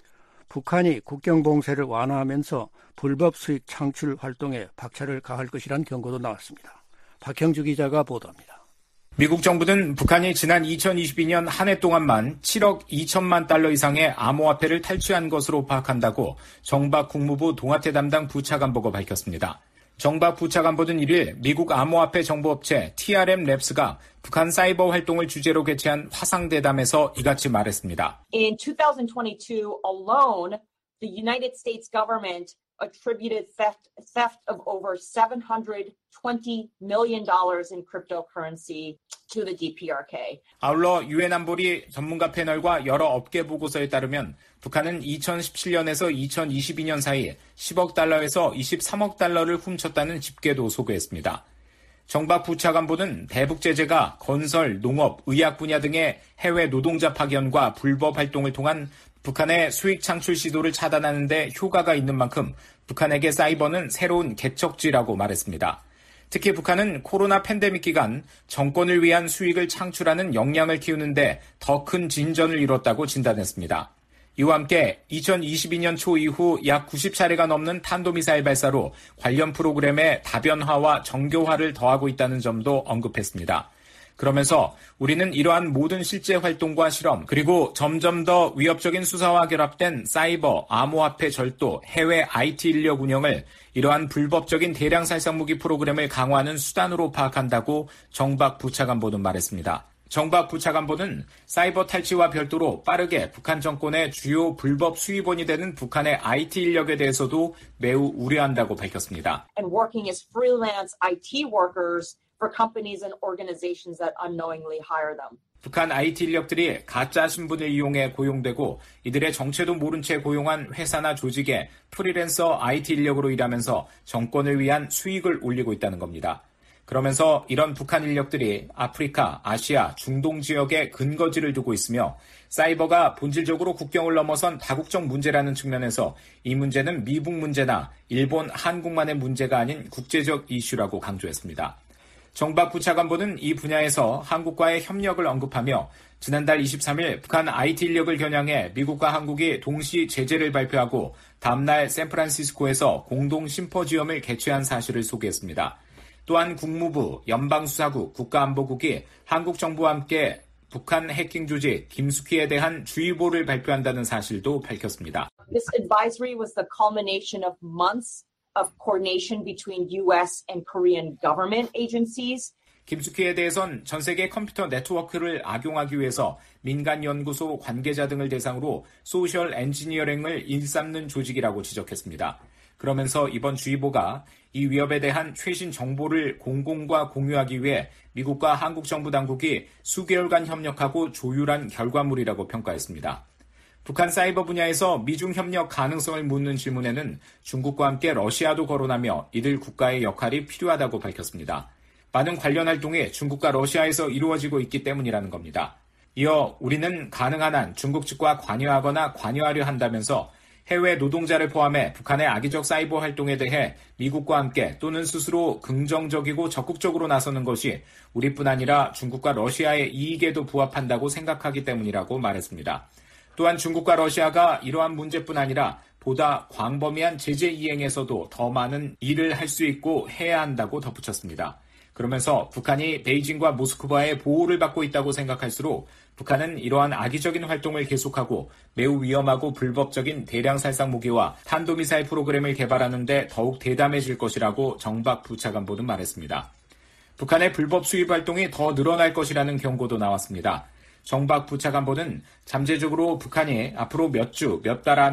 북한이 국경 봉쇄를 완화하면서 불법 수익 창출 활동에 박차를 가할 것이란 경고도 나왔습니다. 박형주 기자가 보도합니다. 미국 정부는 북한이 지난 이천이십이 년 한 해 동안만 칠억 이천만 달러 이상의 암호화폐를 탈취한 것으로 파악한다고 정박 국무부 동아태 담당 부차관보가 밝혔습니다. 정박 부차관보는 일 일 미국 암호화폐 정보업체 티알엠 랩스가 북한 사이버 활동을 주제로 개최한 화상대담에서 이같이 말했습니다. In twenty twenty-two alone, the United States government attributed theft, theft of over seven hundred twenty million dollars in cryptocurrency to the 디 피 알 케이. 아울러 유엔 안보리 전문가 패널과 여러 업계 보고서에 따르면 북한은 이천십칠 년에서 이천이십이 년 사이 십억 달러에서 이십삼억 달러를 훔쳤다는 집계도 소개했습니다. 정박 부차관보는 대북 제재가 건설, 농업, 의학 분야 등의 해외 노동자 파견과 불법 활동을 통한 북한의 수익 창출 시도를 차단하는 데 효과가 있는 만큼 북한에게 사이버는 새로운 개척지라고 말했습니다. 특히 북한은 코로나 팬데믹 기간 정권을 위한 수익을 창출하는 역량을 키우는데 더 큰 진전을 이뤘다고 진단했습니다. 이와 함께 이천이십이 년 초 이후 약 구십 차례가 넘는 탄도미사일 발사로 관련 프로그램의 다변화와 정교화를 더하고 있다는 점도 언급했습니다. 그러면서 우리는 이러한 모든 실제 활동과 실험, 그리고 점점 더 위협적인 수사와 결합된 사이버, 암호화폐 절도, 해외 아이티 인력 운영을 이러한 불법적인 대량 살상무기 프로그램을 강화하는 수단으로 파악한다고 정박 부차관보는 말했습니다. 정박 부차관보는 사이버 탈취와 별도로 빠르게 북한 정권의 주요 불법 수입원이 되는 북한의 아이티 인력에 대해서도 매우 우려한다고 밝혔습니다. And working as freelance 아이티 workers for companies and organizations that unknowingly hire them. 북한 아이티 인력들이 가짜 신분을 이용해 고용되고 이들의 정체도 모른 채 고용한 회사나 조직의 프리랜서 아이티 인력으로 일하면서 정권을 위한 수익을 올리고 있다는 겁니다. 그러면서 이런 북한 인력들이 아프리카, 아시아, 중동 지역에 근거지를 두고 있으며 사이버가 본질적으로 국경을 넘어선 다국적 문제라는 측면에서 이 문제는 미북 문제나 일본, 한국만의 문제가 아닌 국제적 이슈라고 강조했습니다. 정박 부차관보는 이 분야에서 한국과의 협력을 언급하며 지난달 이십삼 일 북한 아이티 인력을 겨냥해 미국과 한국이 동시 제재를 발표하고 다음날 샌프란시스코에서 공동 심포지엄을 개최한 사실을 소개했습니다. 또한 국무부, 연방수사국, 국가안보국이 한국 정부와 함께 북한 해킹 조직 김숙희에 대한 주의보를 발표한다는 사실도 밝혔습니다. This advisory was the culmination of months of coordination between 유 에스 and Korean government agencies. 김숙희에 대해선 전 세계 컴퓨터 네트워크를 악용하기 위해서 민간 연구소 관계자 등을 대상으로 소셜 엔지니어링을 일삼는 조직이라고 지적했습니다. 그러면서 이번 주의보가 이 위협에 대한 최신 정보를 공공과 공유하기 위해 미국과 한국 정부 당국이 수개월간 협력하고 조율한 결과물이라고 평가했습니다. 북한 사이버 분야에서 미중 협력 가능성을 묻는 질문에는 중국과 함께 러시아도 거론하며 이들 국가의 역할이 필요하다고 밝혔습니다. 많은 관련 활동이 중국과 러시아에서 이루어지고 있기 때문이라는 겁니다. 이어 우리는 가능한 한 중국 측과 관여하거나 관여하려 한다면서 해외 노동자를 포함해 북한의 악의적 사이버 활동에 대해 미국과 함께 또는 스스로 긍정적이고 적극적으로 나서는 것이 우리뿐 아니라 중국과 러시아의 이익에도 부합한다고 생각하기 때문이라고 말했습니다. 또한 중국과 러시아가 이러한 문제뿐 아니라 보다 광범위한 제재 이행에서도 더 많은 일을 할 수 있고 해야 한다고 덧붙였습니다. 그러면서 북한이 베이징과 모스크바의 보호를 받고 있다고 생각할수록 북한은 이러한 악의적인 활동을 계속하고 매우 위험하고 불법적인 대량 살상 무기와 탄도미사일 프로그램을 개발하는 데 더욱 대담해질 것이라고 정박 부차관보는 말했습니다. 북한의 불법 수입 활동이 더 늘어날 것이라는 경고도 나왔습니다. 정박 부차관보는 잠재적으로 북한이 앞으로 몇 주, 몇 달 안에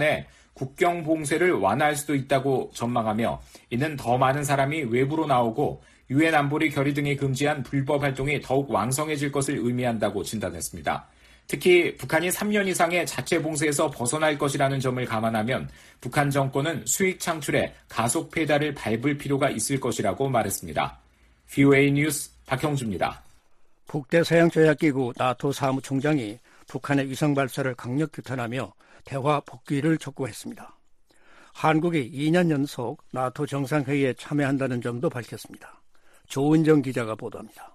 국경 봉쇄를 완화할 수도 있다고 전망하며 이는 더 많은 사람이 외부로 나오고 유엔 안보리 결의 등이 금지한 불법 활동이 더욱 왕성해질 것을 의미한다고 진단했습니다. 특히 북한이 삼 년 이상의 자체 봉쇄에서 벗어날 것이라는 점을 감안하면 북한 정권은 수익 창출에 가속 페달을 밟을 필요가 있을 것이라고 말했습니다. 브이오에이 뉴스 박형주입니다. 북대서양조약기구 나토 사무총장이 북한의 위성 발사를 강력 규탄하며 대화 복귀를 촉구했습니다. 한국이 이 년 연속 나토 정상회의에 참여한다는 점도 밝혔습니다. 조은정 기자가 보도합니다.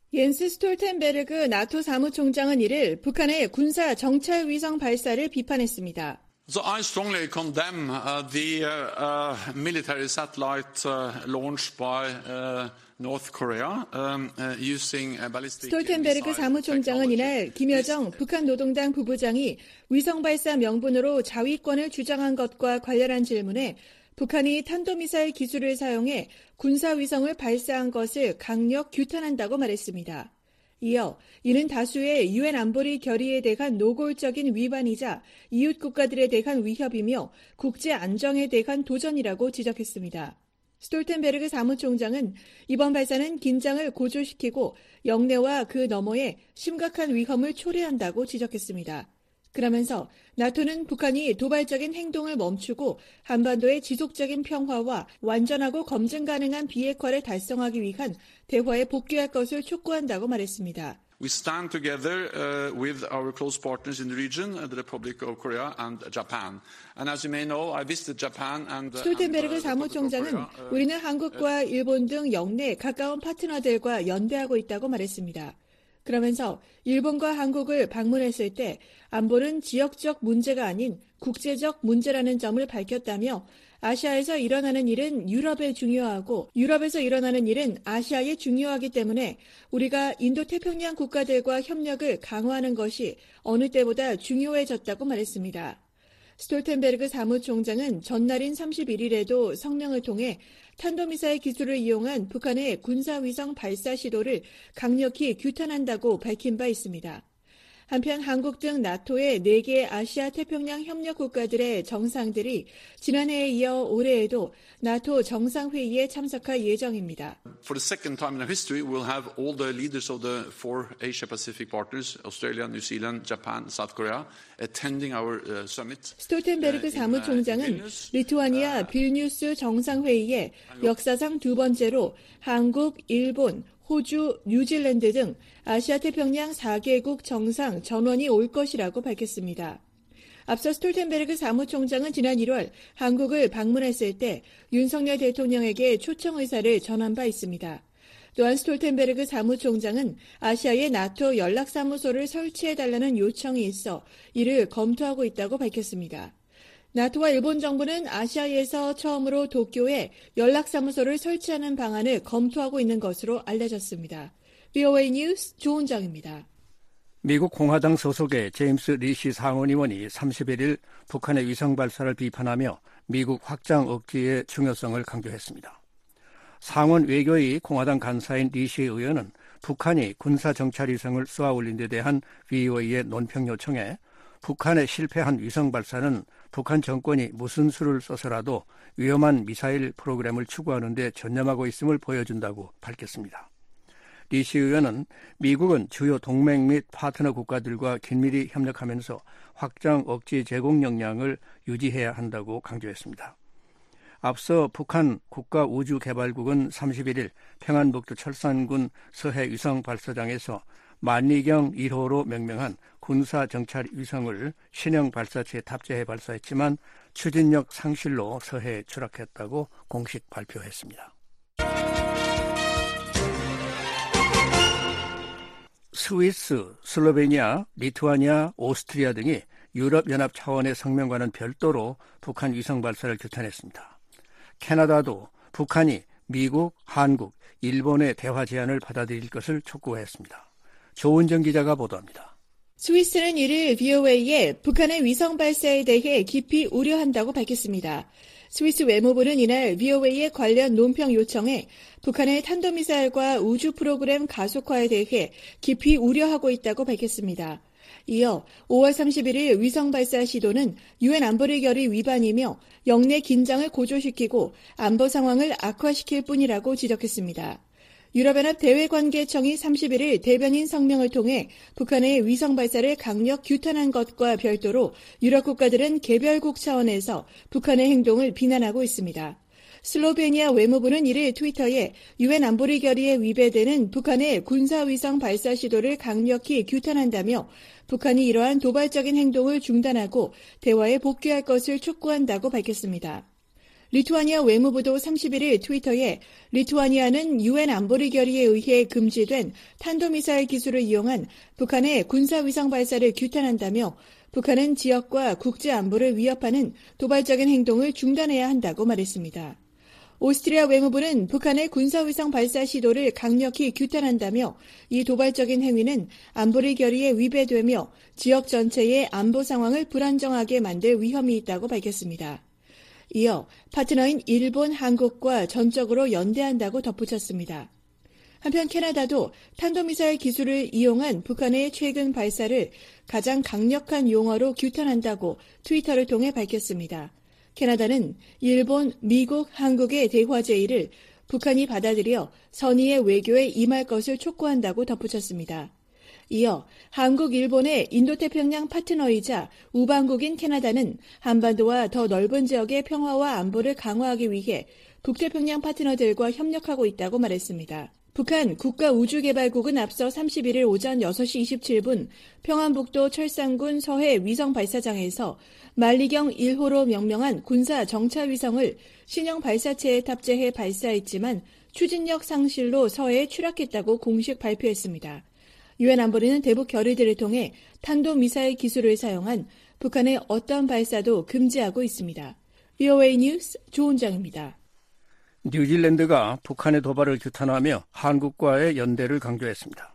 옌스 스톨텐베르그 나토 사무총장은 이를 북한의 군사 정찰 위성 발사를 비판했습니다. So I strongly condemn uh, the uh, uh, military satellite uh, launched by uh, North Korea um, uh, using a ballistic 스톨텐베르그 사무총장은 이날 김여정 북한 노동당 부부장이 위성 발사 명분으로 자위권을 주장한 것과 관련한 질문에 북한이 탄도미사일 기술을 사용해 군사위성을 발사한 것을 강력 규탄한다고 말했습니다. 이어 이는 다수의 유엔 안보리 결의에 대한 노골적인 위반이자 이웃 국가들에 대한 위협이며 국제 안정에 대한 도전이라고 지적했습니다. 스톨텐베르그 사무총장은 이번 발사는 긴장을 고조시키고 영내와 그 너머에 심각한 위험을 초래한다고 지적했습니다. 그러면서 나토는 북한이 도발적인 행동을 멈추고 한반도의 지속적인 평화와 완전하고 검증 가능한 비핵화를 달성하기 위한 대화에 복귀할 것을 촉구한다고 말했습니다. We stand together uh, with our close partners in the region, the Republic of Korea and Japan. And as you may know, I visited Japan and 스톨텐베르그 uh, 사무총장은 uh, 우리는 한국과 일본 등 영내 가까운 파트너들과 연대하고 있다고 말했습니다. 그러면서 일본과 한국을 방문했을 때 안보는 지역적 문제가 아닌 국제적 문제라는 점을 밝혔다며 아시아에서 일어나는 일은 유럽에 중요하고 유럽에서 일어나는 일은 아시아에 중요하기 때문에 우리가 인도태평양 국가들과 협력을 강화하는 것이 어느 때보다 중요해졌다고 말했습니다. 스톨텐베르그 사무총장은 전날인 삼십일일에도 성명을 통해 탄도미사일 기술을 이용한 북한의 군사위성 발사 시도를 강력히 규탄한다고 밝힌 바 있습니다. 한편 한국 등 나토의 네 개 아시아 태평양 협력 국가들의 정상들이 지난해에 이어 올해에도 나토 정상회의에 참석할 예정입니다. For the second time in our history, we'll have all the leaders of the four Asia-Pacific partners, Australia, New Zealand, Japan, South Korea, attending our uh, summit. 스톨텐베르그 사무총장은 리투아니아 빌뉴스 정상회의에 역사상 두 번째로 한국, 일본, 호주, 뉴질랜드 등 아시아 태평양 사 개국 정상 전원이 올 것이라고 밝혔습니다. 앞서 스톨텐베르그 사무총장은 지난 일월 한국을 방문했을 때 윤석열 대통령에게 초청 의사를 전한 바 있습니다. 또한 스톨텐베르그 사무총장은 아시아에 나토 연락사무소를 설치해달라는 요청이 있어 이를 검토하고 있다고 밝혔습니다. 나토와 일본 정부는 아시아에서 처음으로 도쿄에 연락사무소를 설치하는 방안을 검토하고 있는 것으로 알려졌습니다. 브이오에이 뉴스 조은정입니다. 미국 공화당 소속의 제임스 리시 상원의원이 삼십일일 북한의 위성 발사를 비판하며 미국 확장 억지의 중요성을 강조했습니다. 상원 외교위 공화당 간사인 리시 의원은 북한이 군사정찰위성을 쏘아 올린 데 대한 브이오에이의 논평 요청에 북한의 실패한 위성 발사는 북한 정권이 무슨 수를 써서라도 위험한 미사일 프로그램을 추구하는 데 전념하고 있음을 보여준다고 밝혔습니다. 리시 의원은 미국은 주요 동맹 및 파트너 국가들과 긴밀히 협력하면서 확장 억지 제공 역량을 유지해야 한다고 강조했습니다. 앞서 북한 국가우주개발국은 삼십일일 평안북도 철산군 서해 위성 발사장에서 만리경 일 호로 명명한 군사정찰 위성을 신형 발사체에 탑재해 발사했지만 추진력 상실로 서해에 추락했다고 공식 발표했습니다. 스위스, 슬로베니아, 리투아니아, 오스트리아 등이 유럽연합 차원의 성명과는 별도로 북한 위성 발사를 규탄했습니다. 캐나다도 북한이 미국, 한국, 일본의 대화 제안을 받아들일 것을 촉구했습니다. 조은정 기자가 보도합니다. 스위스는 이를 브이오에이에 북한의 위성 발사에 대해 깊이 우려한다고 밝혔습니다. 스위스 외무부는 이날 브이오에이의 관련 논평 요청에 북한의 탄도미사일과 우주 프로그램 가속화에 대해 깊이 우려하고 있다고 밝혔습니다. 이어 오월 삼십일일 위성 발사 시도는 유엔 안보리 결의 위반이며 영내 긴장을 고조시키고 안보 상황을 악화시킬 뿐이라고 지적했습니다. 유럽연합 대외관계청이 삼십일일 대변인 성명을 통해 북한의 위성 발사를 강력 규탄한 것과 별도로 유럽 국가들은 개별국 차원에서 북한의 행동을 비난하고 있습니다. 슬로베니아 외무부는 이를 트위터에 유엔 안보리 결의에 위배되는 북한의 군사위성 발사 시도를 강력히 규탄한다며 북한이 이러한 도발적인 행동을 중단하고 대화에 복귀할 것을 촉구한다고 밝혔습니다. 리투아니아 외무부도 삼십일일 트위터에 리투아니아는 유엔 안보리 결의에 의해 금지된 탄도미사일 기술을 이용한 북한의 군사위성 발사를 규탄한다며 북한은 지역과 국제 안보를 위협하는 도발적인 행동을 중단해야 한다고 말했습니다. 오스트리아 외무부는 북한의 군사위성 발사 시도를 강력히 규탄한다며 이 도발적인 행위는 안보리 결의에 위배되며 지역 전체의 안보 상황을 불안정하게 만들 위험이 있다고 밝혔습니다. 이어 파트너인 일본, 한국과 전적으로 연대한다고 덧붙였습니다. 한편 캐나다도 탄도미사일 기술을 이용한 북한의 최근 발사를 가장 강력한 용어로 규탄한다고 트위터를 통해 밝혔습니다. 캐나다는 일본, 미국, 한국의 대화 제의를 북한이 받아들여 선의의 외교에 임할 것을 촉구한다고 덧붙였습니다. 이어 한국, 일본의 인도태평양 파트너이자 우방국인 캐나다는 한반도와 더 넓은 지역의 평화와 안보를 강화하기 위해 북태평양 파트너들과 협력하고 있다고 말했습니다. 북한 국가우주개발국은 앞서 삼십일일 오전 여섯시 이십칠분 평안북도 철산군 서해 위성 발사장에서 만리경 일호로 명명한 군사 정찰위성을 신형 발사체에 탑재해 발사했지만 추진력 상실로 서해에 추락했다고 공식 발표했습니다. 유엔 안보리는 대북 결의들을 통해 탄도미사일 기술을 사용한 북한의 어떤 발사도 금지하고 있습니다. 브이오에이 뉴스 조은정입니다. 뉴질랜드가 북한의 도발을 규탄하며 한국과의 연대를 강조했습니다.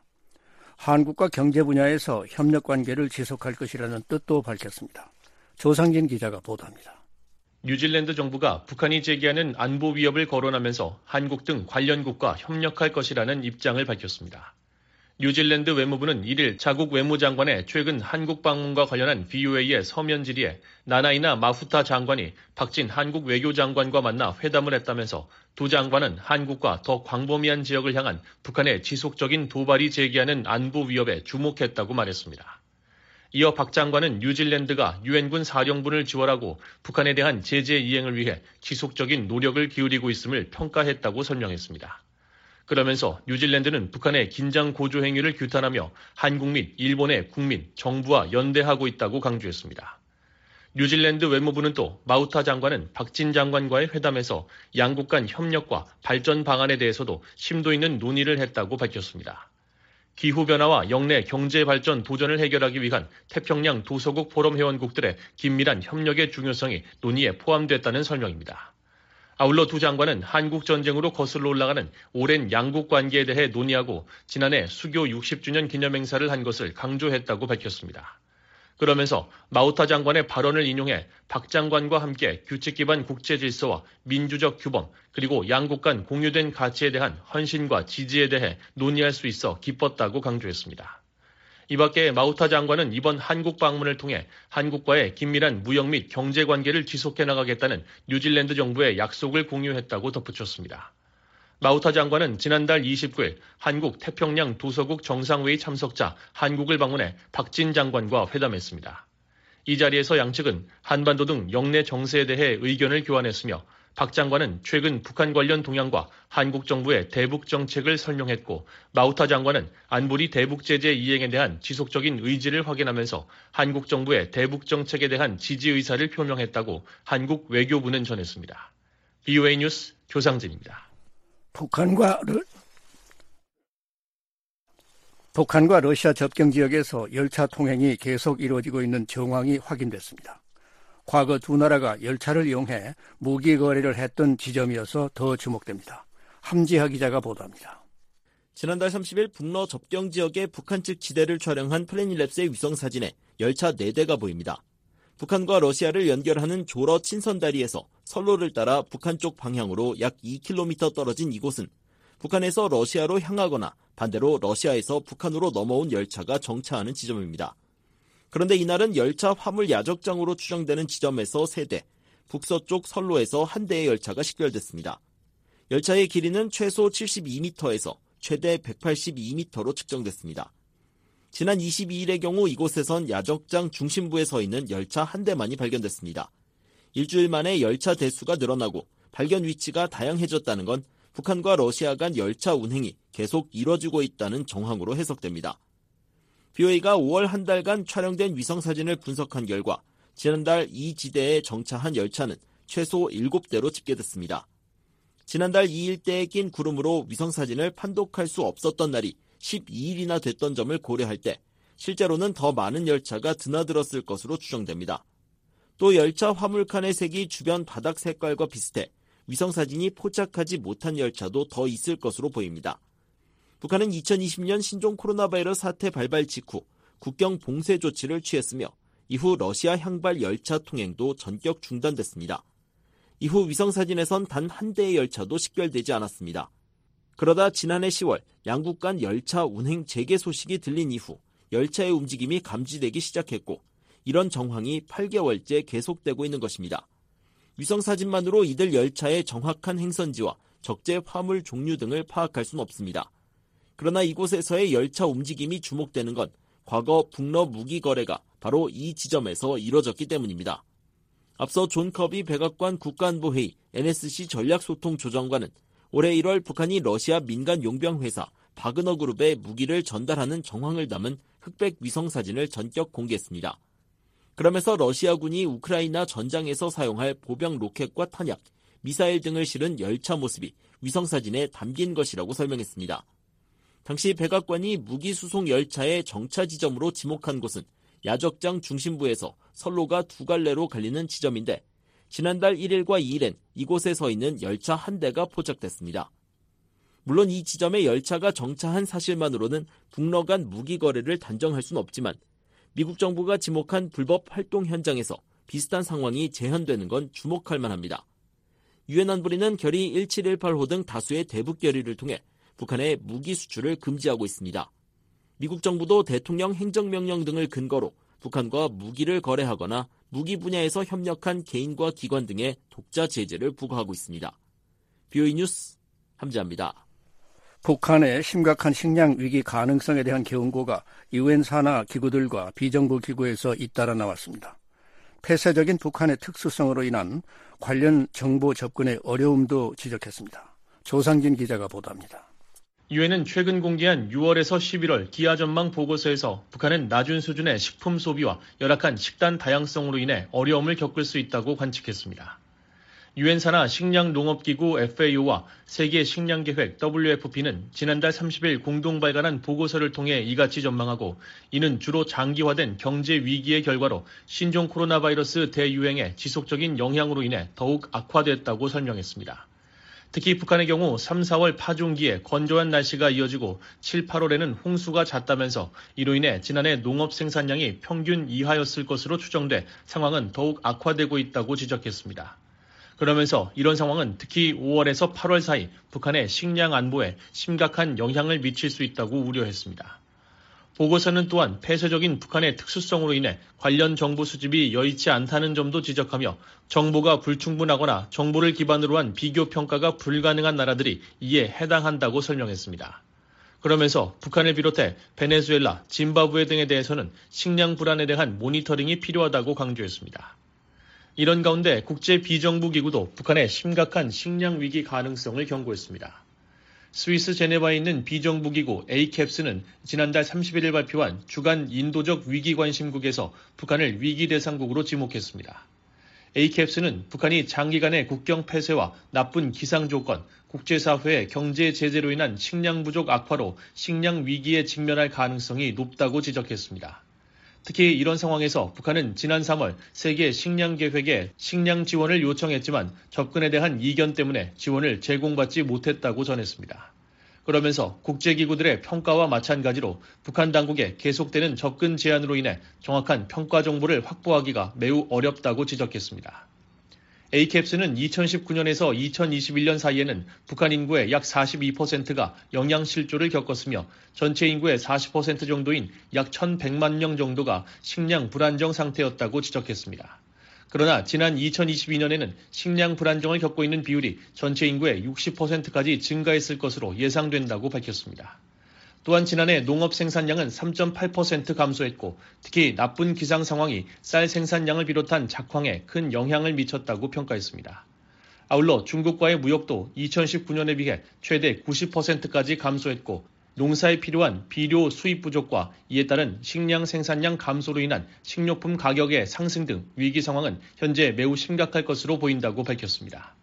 한국과 경제 분야에서 협력 관계를 지속할 것이라는 뜻도 밝혔습니다. 조상진 기자가 보도합니다. 뉴질랜드 정부가 북한이 제기하는 안보 위협을 거론하면서 한국 등 관련국과 협력할 것이라는 입장을 밝혔습니다. 뉴질랜드 외무부는 이일 자국 외무장관의 최근 한국 방문과 관련한 브이오에이의 서면 질의에 나나이나 마후타 장관이 박진 한국 외교장관과 만나 회담을 했다면서 두 장관은 한국과 더 광범위한 지역을 향한 북한의 지속적인 도발이 제기하는 안보 위협에 주목했다고 말했습니다. 이어 박 장관은 뉴질랜드가 유엔군 사령부를 지원하고 북한에 대한 제재 이행을 위해 지속적인 노력을 기울이고 있음을 평가했다고 설명했습니다. 그러면서 뉴질랜드는 북한의 긴장 고조 행위를 규탄하며 한국 및 일본의 국민, 정부와 연대하고 있다고 강조했습니다. 뉴질랜드 외무부는 또 마우타 장관은 박진 장관과의 회담에서 양국 간 협력과 발전 방안에 대해서도 심도 있는 논의를 했다고 밝혔습니다. 기후변화와 영내 경제 발전 도전을 해결하기 위한 태평양 도서국 포럼 회원국들의 긴밀한 협력의 중요성이 논의에 포함됐다는 설명입니다. 아울러 두 장관은 한국 전쟁으로 거슬러 올라가는 오랜 양국 관계에 대해 논의하고 지난해 수교 육십주년 기념행사를 한 것을 강조했다고 밝혔습니다. 그러면서 마우타 장관의 발언을 인용해 박 장관과 함께 규칙 기반 국제 질서와 민주적 규범 그리고 양국 간 공유된 가치에 대한 헌신과 지지에 대해 논의할 수 있어 기뻤다고 강조했습니다. 이 밖에 마우타 장관은 이번 한국 방문을 통해 한국과의 긴밀한 무역 및 경제 관계를 지속해 나가겠다는 뉴질랜드 정부의 약속을 공유했다고 덧붙였습니다. 마우타 장관은 지난달 이십구일 한국 태평양 도서국 정상회의 참석자 한국을 방문해 박진 장관과 회담했습니다. 이 자리에서 양측은 한반도 등 영내 정세에 대해 의견을 교환했으며 박 장관은 최근 북한 관련 동향과 한국 정부의 대북 정책을 설명했고 마우타 장관은 안보리 대북 제재 이행에 대한 지속적인 의지를 확인하면서 한국 정부의 대북 정책에 대한 지지 의사를 표명했다고 한국 외교부는 전했습니다. 브이오에이 뉴스 조상진입니다. 북한과 러... 북한과 러시아 접경 지역에서 열차 통행이 계속 이루어지고 있는 정황이 확인됐습니다. 과거 두 나라가 열차를 이용해 무기 거래를 했던 지점이어서 더 주목됩니다. 함지하 기자가 보도합니다. 지난달 삼십일 북러 접경 지역의 북한 측 지대를 촬영한 플래닛랩스의 위성사진에 열차 네 대가 보입니다. 북한과 러시아를 연결하는 조러 친선다리에서 선로를 따라 북한 쪽 방향으로 약 이 킬로미터 떨어진 이곳은 북한에서 러시아로 향하거나 반대로 러시아에서 북한으로 넘어온 열차가 정차하는 지점입니다. 그런데 이날은 열차 화물 야적장으로 추정되는 지점에서 세 대, 북서쪽 선로에서 한 대의 열차가 식별됐습니다. 열차의 길이는 최소 칠십이 미터에서 최대 백팔십이 미터로 측정됐습니다. 지난 이십이일의 경우 이곳에선 야적장 중심부에 서 있는 열차 한 대만이 발견됐습니다. 일주일 만에 열차 대수가 늘어나고 발견 위치가 다양해졌다는 건 북한과 러시아 간 열차 운행이 계속 이뤄지고 있다는 정황으로 해석됩니다. 비오에이가 오월 한 달간 촬영된 위성사진을 분석한 결과 지난달 이 지대에 정차한 열차는 최소 일곱 대로 집계됐습니다. 지난달 이 일대에 낀 구름으로 위성사진을 판독할 수 없었던 날이 십이일이나 됐던 점을 고려할 때 실제로는 더 많은 열차가 드나들었을 것으로 추정됩니다. 또 열차 화물칸의 색이 주변 바닥 색깔과 비슷해 위성사진이 포착하지 못한 열차도 더 있을 것으로 보입니다. 북한은 이천이십년 신종 코로나 바이러스 사태 발발 직후 국경 봉쇄 조치를 취했으며 이후 러시아 향발 열차 통행도 전격 중단됐습니다. 이후 위성사진에선 단 한 대의 열차도 식별되지 않았습니다. 그러다 지난해 시월 양국 간 열차 운행 재개 소식이 들린 이후 열차의 움직임이 감지되기 시작했고 이런 정황이 팔 개월째 계속되고 있는 것입니다. 위성사진만으로 이들 열차의 정확한 행선지와 적재 화물 종류 등을 파악할 수는 없습니다. 그러나 이곳에서의 열차 움직임이 주목되는 건 과거 북러 무기 거래가 바로 이 지점에서 이뤄졌기 때문입니다. 앞서 존 커비 백악관 국가안보회의 엔에스씨 전략소통조정관은 올해 일월 북한이 러시아 민간 용병회사 바그너 그룹에 무기를 전달하는 정황을 담은 흑백 위성사진을 전격 공개했습니다. 그러면서 러시아군이 우크라이나 전장에서 사용할 보병 로켓과 탄약, 미사일 등을 실은 열차 모습이 위성사진에 담긴 것이라고 설명했습니다. 당시 백악관이 무기 수송 열차의 정차 지점으로 지목한 곳은 야적장 중심부에서 선로가 두 갈래로 갈리는 지점인데 지난달 일 일과 이 일엔 이곳에 서 있는 열차 한 대가 포착됐습니다. 물론 이 지점에 열차가 정차한 사실만으로는 북러 간 무기 거래를 단정할 수는 없지만 미국 정부가 지목한 불법 활동 현장에서 비슷한 상황이 재현되는 건 주목할 만합니다. 유엔 안보리는 결의 일칠일팔호 등 다수의 대북 결의를 통해 북한의 무기 수출을 금지하고 있습니다. 미국 정부도 대통령 행정명령 등을 근거로 북한과 무기를 거래하거나 무기 분야에서 협력한 개인과 기관 등의 독자 제재를 부과하고 있습니다. 비오이 뉴스 함재합니다. 북한의 심각한 식량 위기 가능성에 대한 경고가 유엔 산하 기구들과 비정부 기구에서 잇따라 나왔습니다. 폐쇄적인 북한의 특수성으로 인한 관련 정보 접근의 어려움도 지적했습니다. 조상진 기자가 보도합니다. 유엔은 최근 공개한 유월에서 십일월 기아전망 보고서에서 북한은 낮은 수준의 식품 소비와 열악한 식단 다양성으로 인해 어려움을 겪을 수 있다고 관측했습니다. 유엔 산하 식량농업기구 에프에이오와 세계식량계획 더블유에프피는 지난달 삼십일 공동 발간한 보고서를 통해 이같이 전망하고 이는 주로 장기화된 경제 위기의 결과로 신종 코로나 바이러스 대유행의 지속적인 영향으로 인해 더욱 악화됐다고 설명했습니다. 특히 북한의 경우 삼, 사월 파종기에 건조한 날씨가 이어지고 칠, 팔월에는 홍수가 잦다면서 이로 인해 지난해 농업 생산량이 평균 이하였을 것으로 추정돼 상황은 더욱 악화되고 있다고 지적했습니다. 그러면서 이런 상황은 특히 오월에서 팔월 사이 북한의 식량 안보에 심각한 영향을 미칠 수 있다고 우려했습니다. 보고서는 또한 폐쇄적인 북한의 특수성으로 인해 관련 정보 수집이 여의치 않다는 점도 지적하며 정보가 불충분하거나 정보를 기반으로 한 비교 평가가 불가능한 나라들이 이에 해당한다고 설명했습니다. 그러면서 북한을 비롯해 베네수엘라, 짐바브웨 등에 대해서는 식량 불안에 대한 모니터링이 필요하다고 강조했습니다. 이런 가운데 국제 비정부 기구도 북한의 심각한 식량 위기 가능성을 경고했습니다. 스위스 제네바에 있는 비정부기구 에이캡스는 지난달 삼십일일 발표한 주간 인도적 위기관심국에서 북한을 위기 대상국으로 지목했습니다. 에이캡스는 북한이 장기간의 국경 폐쇄와 나쁜 기상 조건, 국제사회의 경제 제재로 인한 식량 부족 악화로 식량 위기에 직면할 가능성이 높다고 지적했습니다. 특히 이런 상황에서 북한은 지난 삼월 세계 식량 계획에 식량 지원을 요청했지만 접근에 대한 이견 때문에 지원을 제공받지 못했다고 전했습니다. 그러면서 국제기구들의 평가와 마찬가지로 북한 당국의 계속되는 접근 제한으로 인해 정확한 평가 정보를 확보하기가 매우 어렵다고 지적했습니다. 에이캡스는 이천십구 년에서 이천이십일 년 사이에는 북한 인구의 약 사십이 퍼센트가 영양실조를 겪었으며 전체 인구의 사십 퍼센트 정도인 약 천백만 명 정도가 식량 불안정 상태였다고 지적했습니다. 그러나 지난 이천이십이 년에는 식량 불안정을 겪고 있는 비율이 전체 인구의 육십 퍼센트까지 증가했을 것으로 예상된다고 밝혔습니다. 또한 지난해 농업 생산량은 삼 점 팔 퍼센트 감소했고 특히 나쁜 기상 상황이 쌀 생산량을 비롯한 작황에 큰 영향을 미쳤다고 평가했습니다. 아울러 중국과의 무역도 이천십구 년에 비해 최대 구십 퍼센트까지 감소했고 농사에 필요한 비료 수입 부족과 이에 따른 식량 생산량 감소로 인한 식료품 가격의 상승 등 위기 상황은 현재 매우 심각할 것으로 보인다고 밝혔습니다.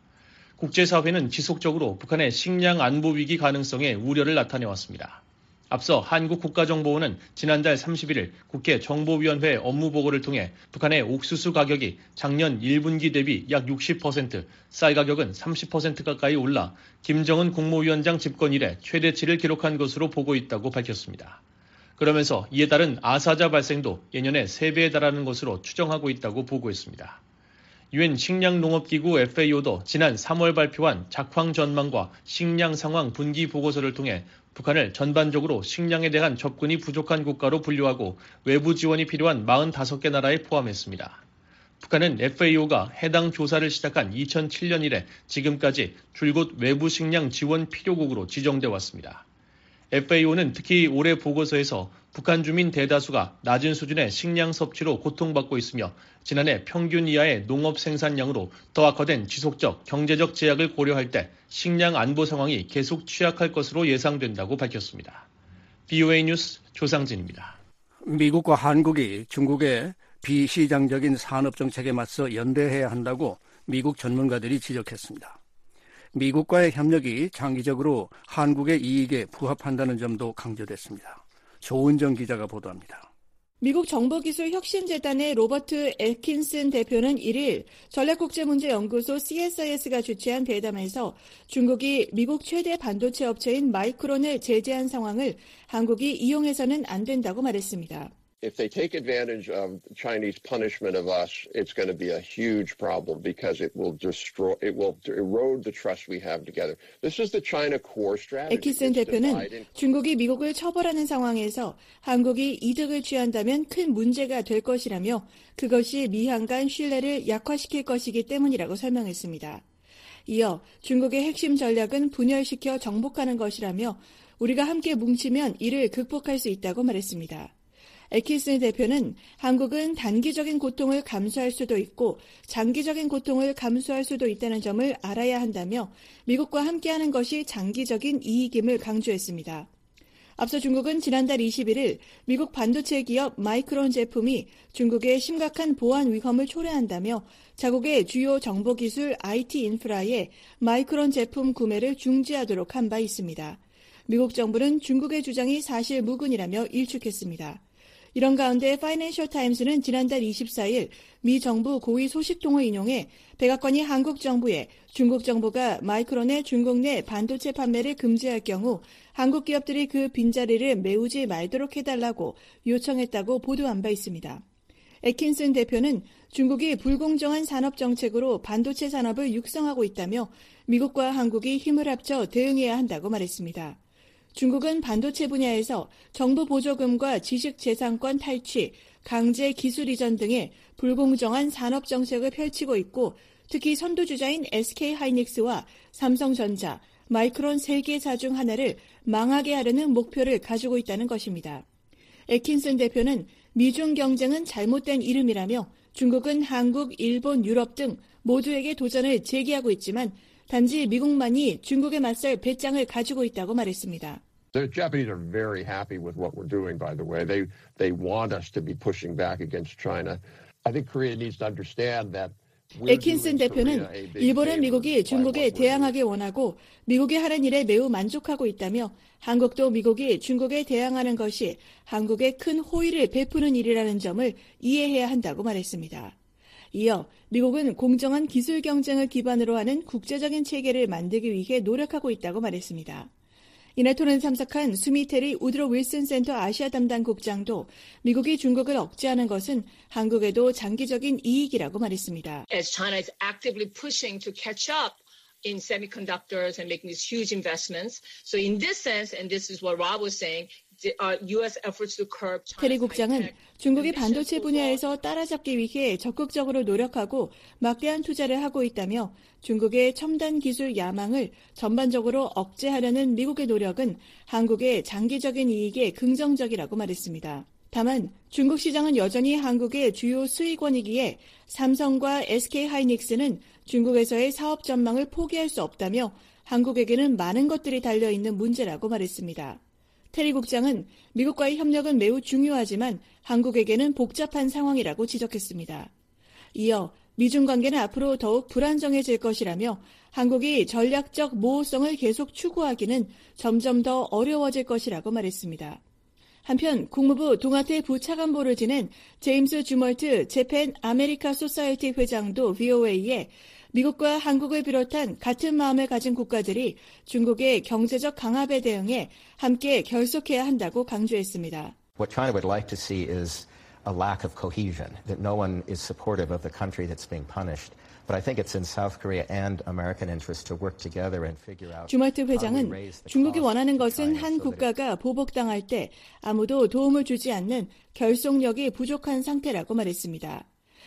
국제사회는 지속적으로 북한의 식량 안보 위기 가능성에 우려를 나타내왔습니다. 앞서 한국국가정보원은 지난달 삼십일 일 국회 정보위원회 업무보고를 통해 북한의 옥수수 가격이 작년 일 분기 대비 약 육십 퍼센트, 쌀 가격은 삼십 퍼센트 가까이 올라 김정은 국무위원장 집권 이래 최대치를 기록한 것으로 보고 있다고 밝혔습니다. 그러면서 이에 따른 아사자 발생도 예년의 세 배에 달하는 것으로 추정하고 있다고 보고했습니다. 유엔 식량농업기구 에프에이오도 지난 삼월 발표한 작황 전망과 식량 상황 분기 보고서를 통해 북한을 전반적으로 식량에 대한 접근이 부족한 국가로 분류하고 외부 지원이 필요한 사십오 개 나라에 포함했습니다. 북한은 에프에이오가 해당 조사를 시작한 이천칠 년 이래 지금까지 줄곧 외부 식량 지원 필요국으로 지정돼 왔습니다. 에프에이오는 특히 올해 보고서에서 북한 주민 대다수가 낮은 수준의 식량 섭취로 고통받고 있으며 지난해 평균 이하의 농업 생산량으로 더 악화된 지속적 경제적 제약을 고려할 때 식량 안보 상황이 계속 취약할 것으로 예상된다고 밝혔습니다. 브이오에이 뉴스 조상진입니다. 미국과 한국이 중국의 비시장적인 산업 정책에 맞서 연대해야 한다고 미국 전문가들이 지적했습니다. 미국과의 협력이 장기적으로 한국의 이익에 부합한다는 점도 강조됐습니다. 조은정 기자가 보도합니다. 미국 정보기술혁신재단의 로버트 애킨슨 대표는 일 일 전략국제문제연구소 씨에스아이에스가 주최한 대담에서 중국이 미국 최대 반도체 업체인 마이크론을 제재한 상황을 한국이 이용해서는 안 된다고 말했습니다. If they take advantage of Chinese punishment of us, it's going to be a huge problem because it will destroy, it will erode the trust we have together. This is the China core strategy. 애킨슨 대표는 중국이 미국을 처벌하는 상황에서 한국이 이득을 취한다면 큰 문제가 될 것이라며 그것이 미한 간 신뢰를 약화시킬 것이기 때문이라고 설명했습니다. 이어 중국의 핵심 전략은 분열시켜 정복하는 것이라며 우리가 함께 뭉치면 이를 극복할 수 있다고 말했습니다. 애킨슨 대표는 한국은 단기적인 고통을 감수할 수도 있고 장기적인 고통을 감수할 수도 있다는 점을 알아야 한다며 미국과 함께하는 것이 장기적인 이익임을 강조했습니다. 앞서 중국은 지난달 이십일 일 미국 반도체 기업 마이크론 제품이 중국에 심각한 보안 위험을 초래한다며 자국의 주요 정보기술 아이티 인프라에 마이크론 제품 구매를 중지하도록 한 바 있습니다. 미국 정부는 중국의 주장이 사실 무근이라며 일축했습니다. 이런 가운데 파이낸셜 타임스는 지난달 이십사 일 미 정부 고위 소식통을 인용해 백악관이 한국 정부에 중국 정부가 마이크론의 중국 내 반도체 판매를 금지할 경우 한국 기업들이 그 빈자리를 메우지 말도록 해달라고 요청했다고 보도한 바 있습니다. 애킨슨 대표는 중국이 불공정한 산업 정책으로 반도체 산업을 육성하고 있다며 미국과 한국이 힘을 합쳐 대응해야 한다고 말했습니다. 중국은 반도체 분야에서 정부 보조금과 지식재산권 탈취, 강제 기술 이전 등의 불공정한 산업 정책을 펼치고 있고 특히 선두주자인 에스케이하이닉스와 삼성전자, 마이크론 세 개사 중 하나를 망하게 하려는 목표를 가지고 있다는 것입니다. 애킨슨 대표는 미중 경쟁은 잘못된 이름이라며 중국은 한국, 일본, 유럽 등 모두에게 도전을 제기하고 있지만 단지 미국만이 중국에 맞설 배짱을 가지고 있다고 말했습니다. The Japanese are very happy with what we're doing, by the way. They they want us to be pushing back against China. I think Korea needs to understand that. 애킨슨 대표는 일본은 미국이 중국에 대항하길 원하고 미국이 하는 일에 매우 만족하고 있다며 한국도 미국이 중국에 대항하는 것이 한국에 큰 호의를 베푸는 일이라는 점을 이해해야 한다고 말했습니다. 이어 미국은 공정한 기술 경쟁을 기반으로 하는 국제적인 체계를 만들기 위해 노력하고 있다고 말했습니다. 이날 토론에 참석한 수미테리 우드로 윌슨 센터 아시아 담당 국장도 미국이 중국을 억제하는 것은 한국에도 장기적인 이익이라고 말했습니다. As China is actively pushing to catch up in semiconductors and making these huge investments. So in this sense, and this is what Rob was saying, uh, U S efforts to curb China's 테리 국장은 중국이 반도체 분야에서 따라잡기 위해 적극적으로 노력하고 막대한 투자를 하고 있다며 중국의 첨단 기술 야망을 전반적으로 억제하려는 미국의 노력은 한국의 장기적인 이익에 긍정적이라고 말했습니다. 다만 중국 시장은 여전히 한국의 주요 수익원이기에 삼성과 에스케이하이닉스는 중국에서의 사업 전망을 포기할 수 없다며 한국에게는 많은 것들이 달려있는 문제라고 말했습니다. 테리 국장은 미국과의 협력은 매우 중요하지만 한국에게는 복잡한 상황이라고 지적했습니다. 이어 미중 관계는 앞으로 더욱 불안정해질 것이라며 한국이 전략적 모호성을 계속 추구하기는 점점 더 어려워질 것이라고 말했습니다. 한편 국무부 동아태 부차관보를 지낸 제임스 주멀트 재팬 아메리카 소사이티 회장도 브이오에이에 미국과 한국을 비롯한 같은 마음을 가진 국가들이 중국의 경제적 강압에 대응해 함께 결속해야 한다고 강조했습니다. What China would like to see is a lack of cohesion, that no one is supportive of the country that's being punished. But I think it's in South Korea and American interest to work together and figure out. 주멀트 회장은 중국이 원하는 것은 한 국가가 보복당할 때 아무도 도움을 주지 않는 결속력이 부족한 상태라고 말했습니다.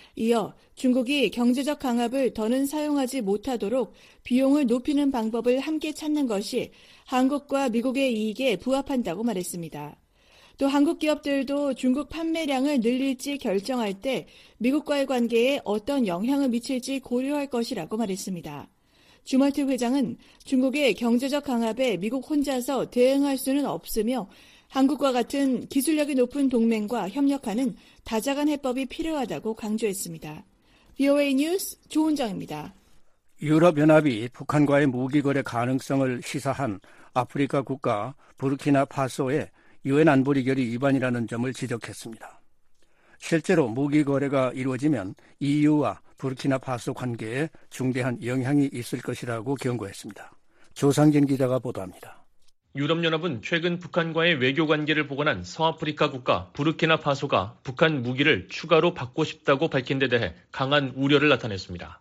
이어 중국이 경제적 강압을 더는 사용하지 못하도록 비용을 높이는 방법을 함께 찾는 것이 한국과 미국의 이익에 부합한다고 말했습니다. 또 한국 기업들도 중국 판매량을 늘릴지 결정할 때 미국과의 관계에 어떤 영향을 미칠지 고려할 것이라고 말했습니다. 주멀트 회장은 중국의 경제적 강압에 미국 혼자서 대응할 수는 없으며 한국과 같은 기술력이 높은 동맹과 협력하는 다자간 해법이 필요하다고 강조했습니다. 브이오에이 뉴스 조은정입니다. 유럽연합이 북한과의 무기거래 가능성을 시사한 아프리카 국가 부르키나파소의 유엔 안보리결의 위반이라는 점을 지적했습니다. 실제로 무기거래가 이루어지면 이유와 부르키나파소 관계에 중대한 영향이 있을 것이라고 경고했습니다. 조상진 기자가 보도합니다. 유럽연합은 최근 북한과의 외교관계를 복원한 서아프리카 국가 부르키나파소가 북한 무기를 추가로 받고 싶다고 밝힌 데 대해 강한 우려를 나타냈습니다.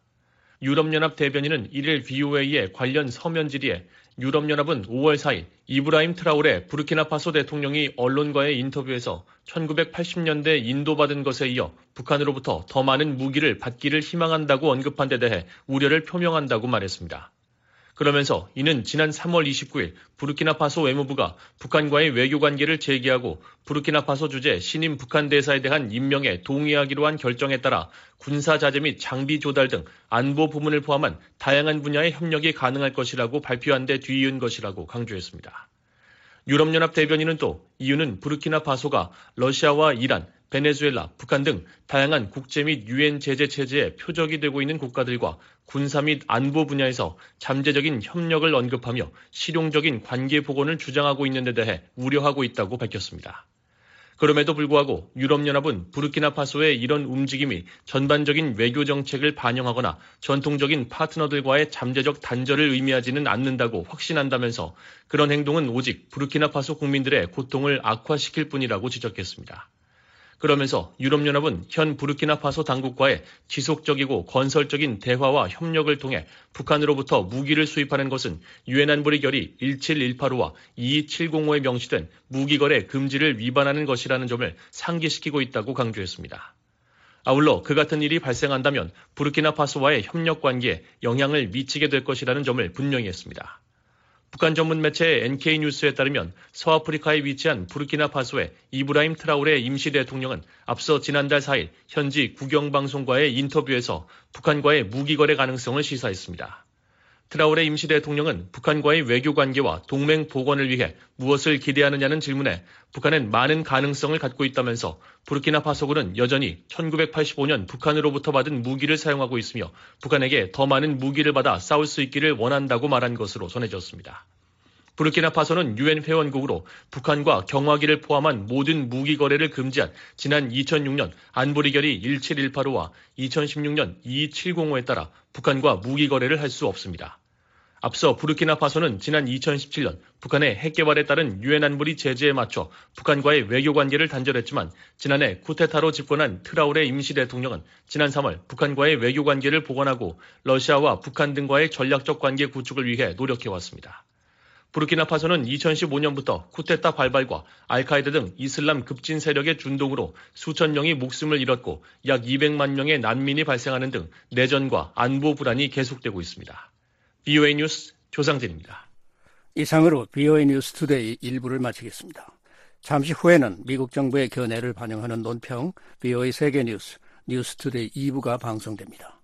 유럽연합 대변인은 일일 브이오에이에 관련 서면 질의에 유럽연합은 오월 사일 이브라임 트라오레 부르키나파소 대통령이 언론과의 인터뷰에서 천구백팔십 년대 인도받은 것에 이어 북한으로부터 더 많은 무기를 받기를 희망한다고 언급한 데 대해 우려를 표명한다고 말했습니다. 그러면서 이는 지난 삼월 이십구일 부르키나파소 외무부가 북한과의 외교관계를 재개하고 부르키나파소 주재 신임 북한 대사에 대한 임명에 동의하기로 한 결정에 따라 군사자재 및 장비 조달 등 안보 부문을 포함한 다양한 분야의 협력이 가능할 것이라고 발표한 데 뒤이은 것이라고 강조했습니다. 유럽연합 대변인은 또 이유는 부르키나파소가 러시아와 이란, 베네수엘라, 북한 등 다양한 국제 및 유엔 제재 체제의 표적이 되고 있는 국가들과 군사 및 안보 분야에서 잠재적인 협력을 언급하며 실용적인 관계 복원을 주장하고 있는 데 대해 우려하고 있다고 밝혔습니다. 그럼에도 불구하고 유럽연합은 부르키나파소의 이런 움직임이 전반적인 외교 정책을 반영하거나 전통적인 파트너들과의 잠재적 단절을 의미하지는 않는다고 확신한다면서 그런 행동은 오직 부르키나파소 국민들의 고통을 악화시킬 뿐이라고 지적했습니다. 그러면서 유럽연합은 현 부르키나파소 당국과의 지속적이고 건설적인 대화와 협력을 통해 북한으로부터 무기를 수입하는 것은 유엔 안보리 결의 일칠일팔오와 이이칠공오에 명시된 무기거래 금지를 위반하는 것이라는 점을 상기시키고 있다고 강조했습니다. 아울러 그 같은 일이 발생한다면 부르키나파소와의 협력 관계에 영향을 미치게 될 것이라는 점을 분명히 했습니다. 북한 전문 매체 엔케이뉴스에 따르면 서아프리카에 위치한 부르키나파소의 이브라임 트라오레 임시 대통령은 앞서 지난달 사일 현지 국영방송과의 인터뷰에서 북한과의 무기거래 가능성을 시사했습니다. 트라오레 임시 대통령은 북한과의 외교 관계와 동맹 복원을 위해 무엇을 기대하느냐는 질문에 북한은 많은 가능성을 갖고 있다면서 부르키나파소군은 여전히 천구백팔십오년 북한으로부터 받은 무기를 사용하고 있으며 북한에게 더 많은 무기를 받아 싸울 수 있기를 원한다고 말한 것으로 전해졌습니다. 부르키나파소는 유엔 회원국으로 북한과 경화기를 포함한 모든 무기 거래를 금지한 지난 이천육년 안보리 결의 일칠일팔오와 이천십육년 이이칠공오에 따라 북한과 무기 거래를 할 수 없습니다. 앞서 부르키나파소는 지난 이천십칠 년 북한의 핵 개발에 따른 유엔 안보리 제재에 맞춰 북한과의 외교 관계를 단절했지만 지난해 쿠데타로 집권한 트라오레 임시 대통령은 지난 삼월 북한과의 외교 관계를 복원하고 러시아와 북한 등과의 전략적 관계 구축을 위해 노력해왔습니다. 부르키나파소는 이천십오 년부터 쿠데타 발발과 알카에다 등 이슬람 급진 세력의 준동으로 수천 명이 목숨을 잃었고 약 이백만 명의 난민이 발생하는 등 내전과 안보 불안이 계속되고 있습니다. 비오에이 뉴스 조상진입니다. 이상으로 비오에이 뉴스 투데이 일부를 마치겠습니다. 잠시 후에는 미국 정부의 견해를 반영하는 논평 비오에이 세계뉴스 뉴스 투데이 이 부가 방송됩니다.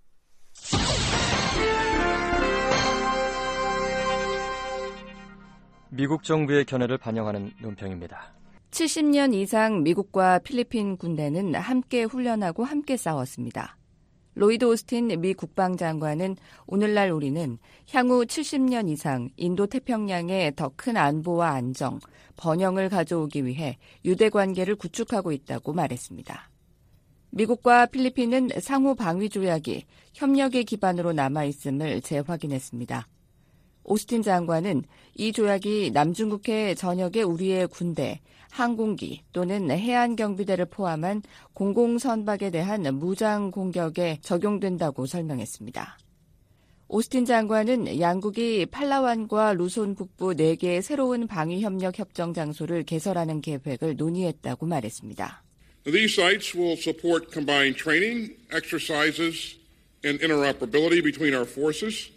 미국 정부의 견해를 반영하는 논평입니다. 칠십 년 이상 미국과 필리핀 군대는 함께 훈련하고 함께 싸웠습니다. 로이드 오스틴 미 국방장관은 오늘날 우리는 향후 칠십 년 이상 인도태평양의 더 큰 안보와 안정, 번영을 가져오기 위해 유대관계를 구축하고 있다고 말했습니다. 미국과 필리핀은 상호 방위 조약이 협력의 기반으로 남아있음을 재확인했습니다. 오스틴 장관은 이 조약이 남중국해 전역의 우리의 군대, 항공기 또는 해안경비대를 포함한 공공선박에 대한 무장 공격에 적용된다고 설명했습니다. 오스틴 장관은 양국이 팔라완과 루손 북부 네 개의 새로운 방위협력 협정 장소를 개설하는 계획을 논의했다고 말했습니다. These sites will support combined training, exercises, and interoperability between our forces.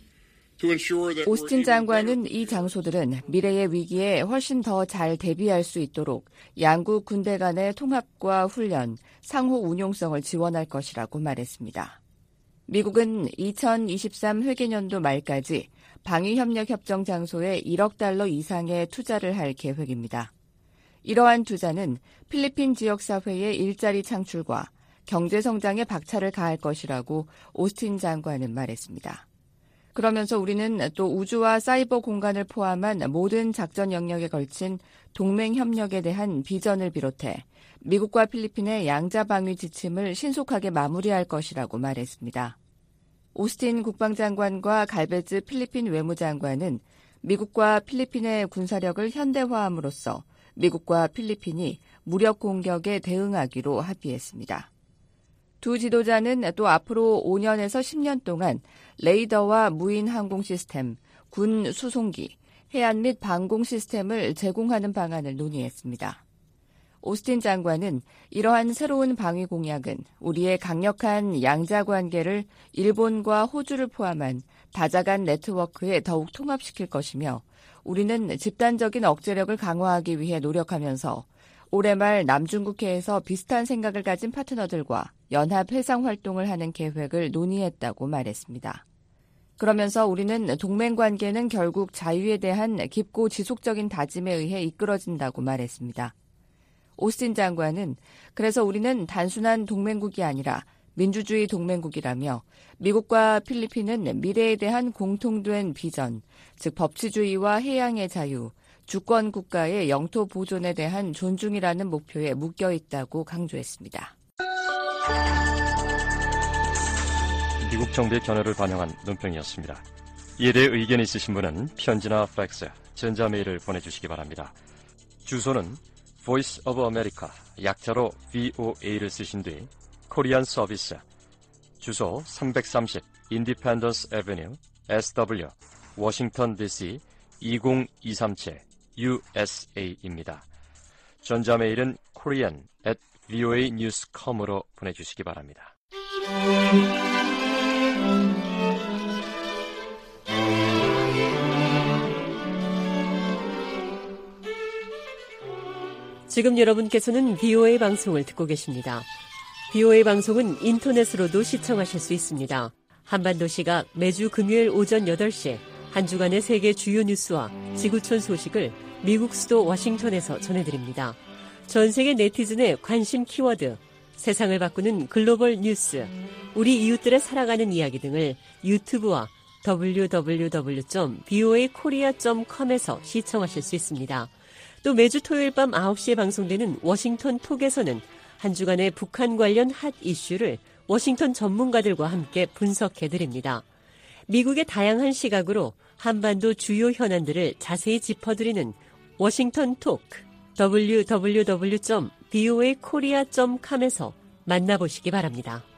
오스틴 장관은 이 장소들은 미래의 위기에 훨씬 더 잘 대비할 수 있도록 양국 군대 간의 통합과 훈련, 상호 운용성을 지원할 것이라고 말했습니다. 미국은 이천이십삼 회계년도 말까지 방위협력협정 장소에 일억 달러 이상의 투자를 할 계획입니다. 이러한 투자는 필리핀 지역사회의 일자리 창출과 경제성장에 박차를 가할 것이라고 오스틴 장관은 말했습니다. 그러면서 우리는 또 우주와 사이버 공간을 포함한 모든 작전 영역에 걸친 동맹 협력에 대한 비전을 비롯해 미국과 필리핀의 양자 방위 지침을 신속하게 마무리할 것이라고 말했습니다. 오스틴 국방장관과 갈베즈 필리핀 외무장관은 미국과 필리핀의 군사력을 현대화함으로써 미국과 필리핀이 무력 공격에 대응하기로 합의했습니다. 두 지도자는 또 앞으로 오 년에서 십 년 동안 레이더와 무인 항공 시스템, 군 수송기, 해안 및 방공 시스템을 제공하는 방안을 논의했습니다. 오스틴 장관은 이러한 새로운 방위 공약은 우리의 강력한 양자 관계를 일본과 호주를 포함한 다자간 네트워크에 더욱 통합시킬 것이며 우리는 집단적인 억제력을 강화하기 위해 노력하면서 올해 말 남중국해에서 비슷한 생각을 가진 파트너들과 연합 해상 활동을 하는 계획을 논의했다고 말했습니다. 그러면서 우리는 동맹 관계는 결국 자유에 대한 깊고 지속적인 다짐에 의해 이끌어진다고 말했습니다. 오스틴 장관은 그래서 우리는 단순한 동맹국이 아니라 민주주의 동맹국이라며 미국과 필리핀은 미래에 대한 공통된 비전, 즉 법치주의와 해양의 자유, 주권 국가의 영토 보존에 대한 존중이라는 목표에 묶여 있다고 강조했습니다. 미국 정부의 견해를 반영한 논평이었습니다. 이에 대해 의견 있으신 분은 편지나 팩스, 전자메일을 보내주시기 바랍니다. 주소는 Voice of America, 약자로 브이오에이를 쓰신 뒤 코리안 서비스, 주소 삼백삼십 Independence Avenue, 에스더블유, 워싱턴 디씨 이공이삼칠 유에스에이입니다. 전자메일은 korean at 브이오에이 뉴스 닷 컴으로 보내주시기 바랍니다. 지금 여러분께서는 비오에이 방송을 듣고 계십니다. 비오에이 방송은 인터넷으로도 시청하실 수 있습니다. 한반도 시각 매주 금요일 오전 여덟 시 한 주간의 세계 주요 뉴스와 지구촌 소식을 미국 수도 워싱턴에서 전해드립니다. 전 세계 네티즌의 관심 키워드, 세상을 바꾸는 글로벌 뉴스, 우리 이웃들의 살아가는 이야기 등을 유튜브와 더블유 더블유 더블유 점 비오에이 코리아 점 컴에서 시청하실 수 있습니다. 또 매주 토요일 밤 아홉 시에 방송되는 워싱턴 톡에서는 한 주간의 북한 관련 핫 이슈를 워싱턴 전문가들과 함께 분석해드립니다. 미국의 다양한 시각으로 한반도 주요 현안들을 자세히 짚어드리는 워싱턴 토크 더블유 더블유 더블유 점 브이오에이 코리아 점 컴에서 만나보시기 바랍니다.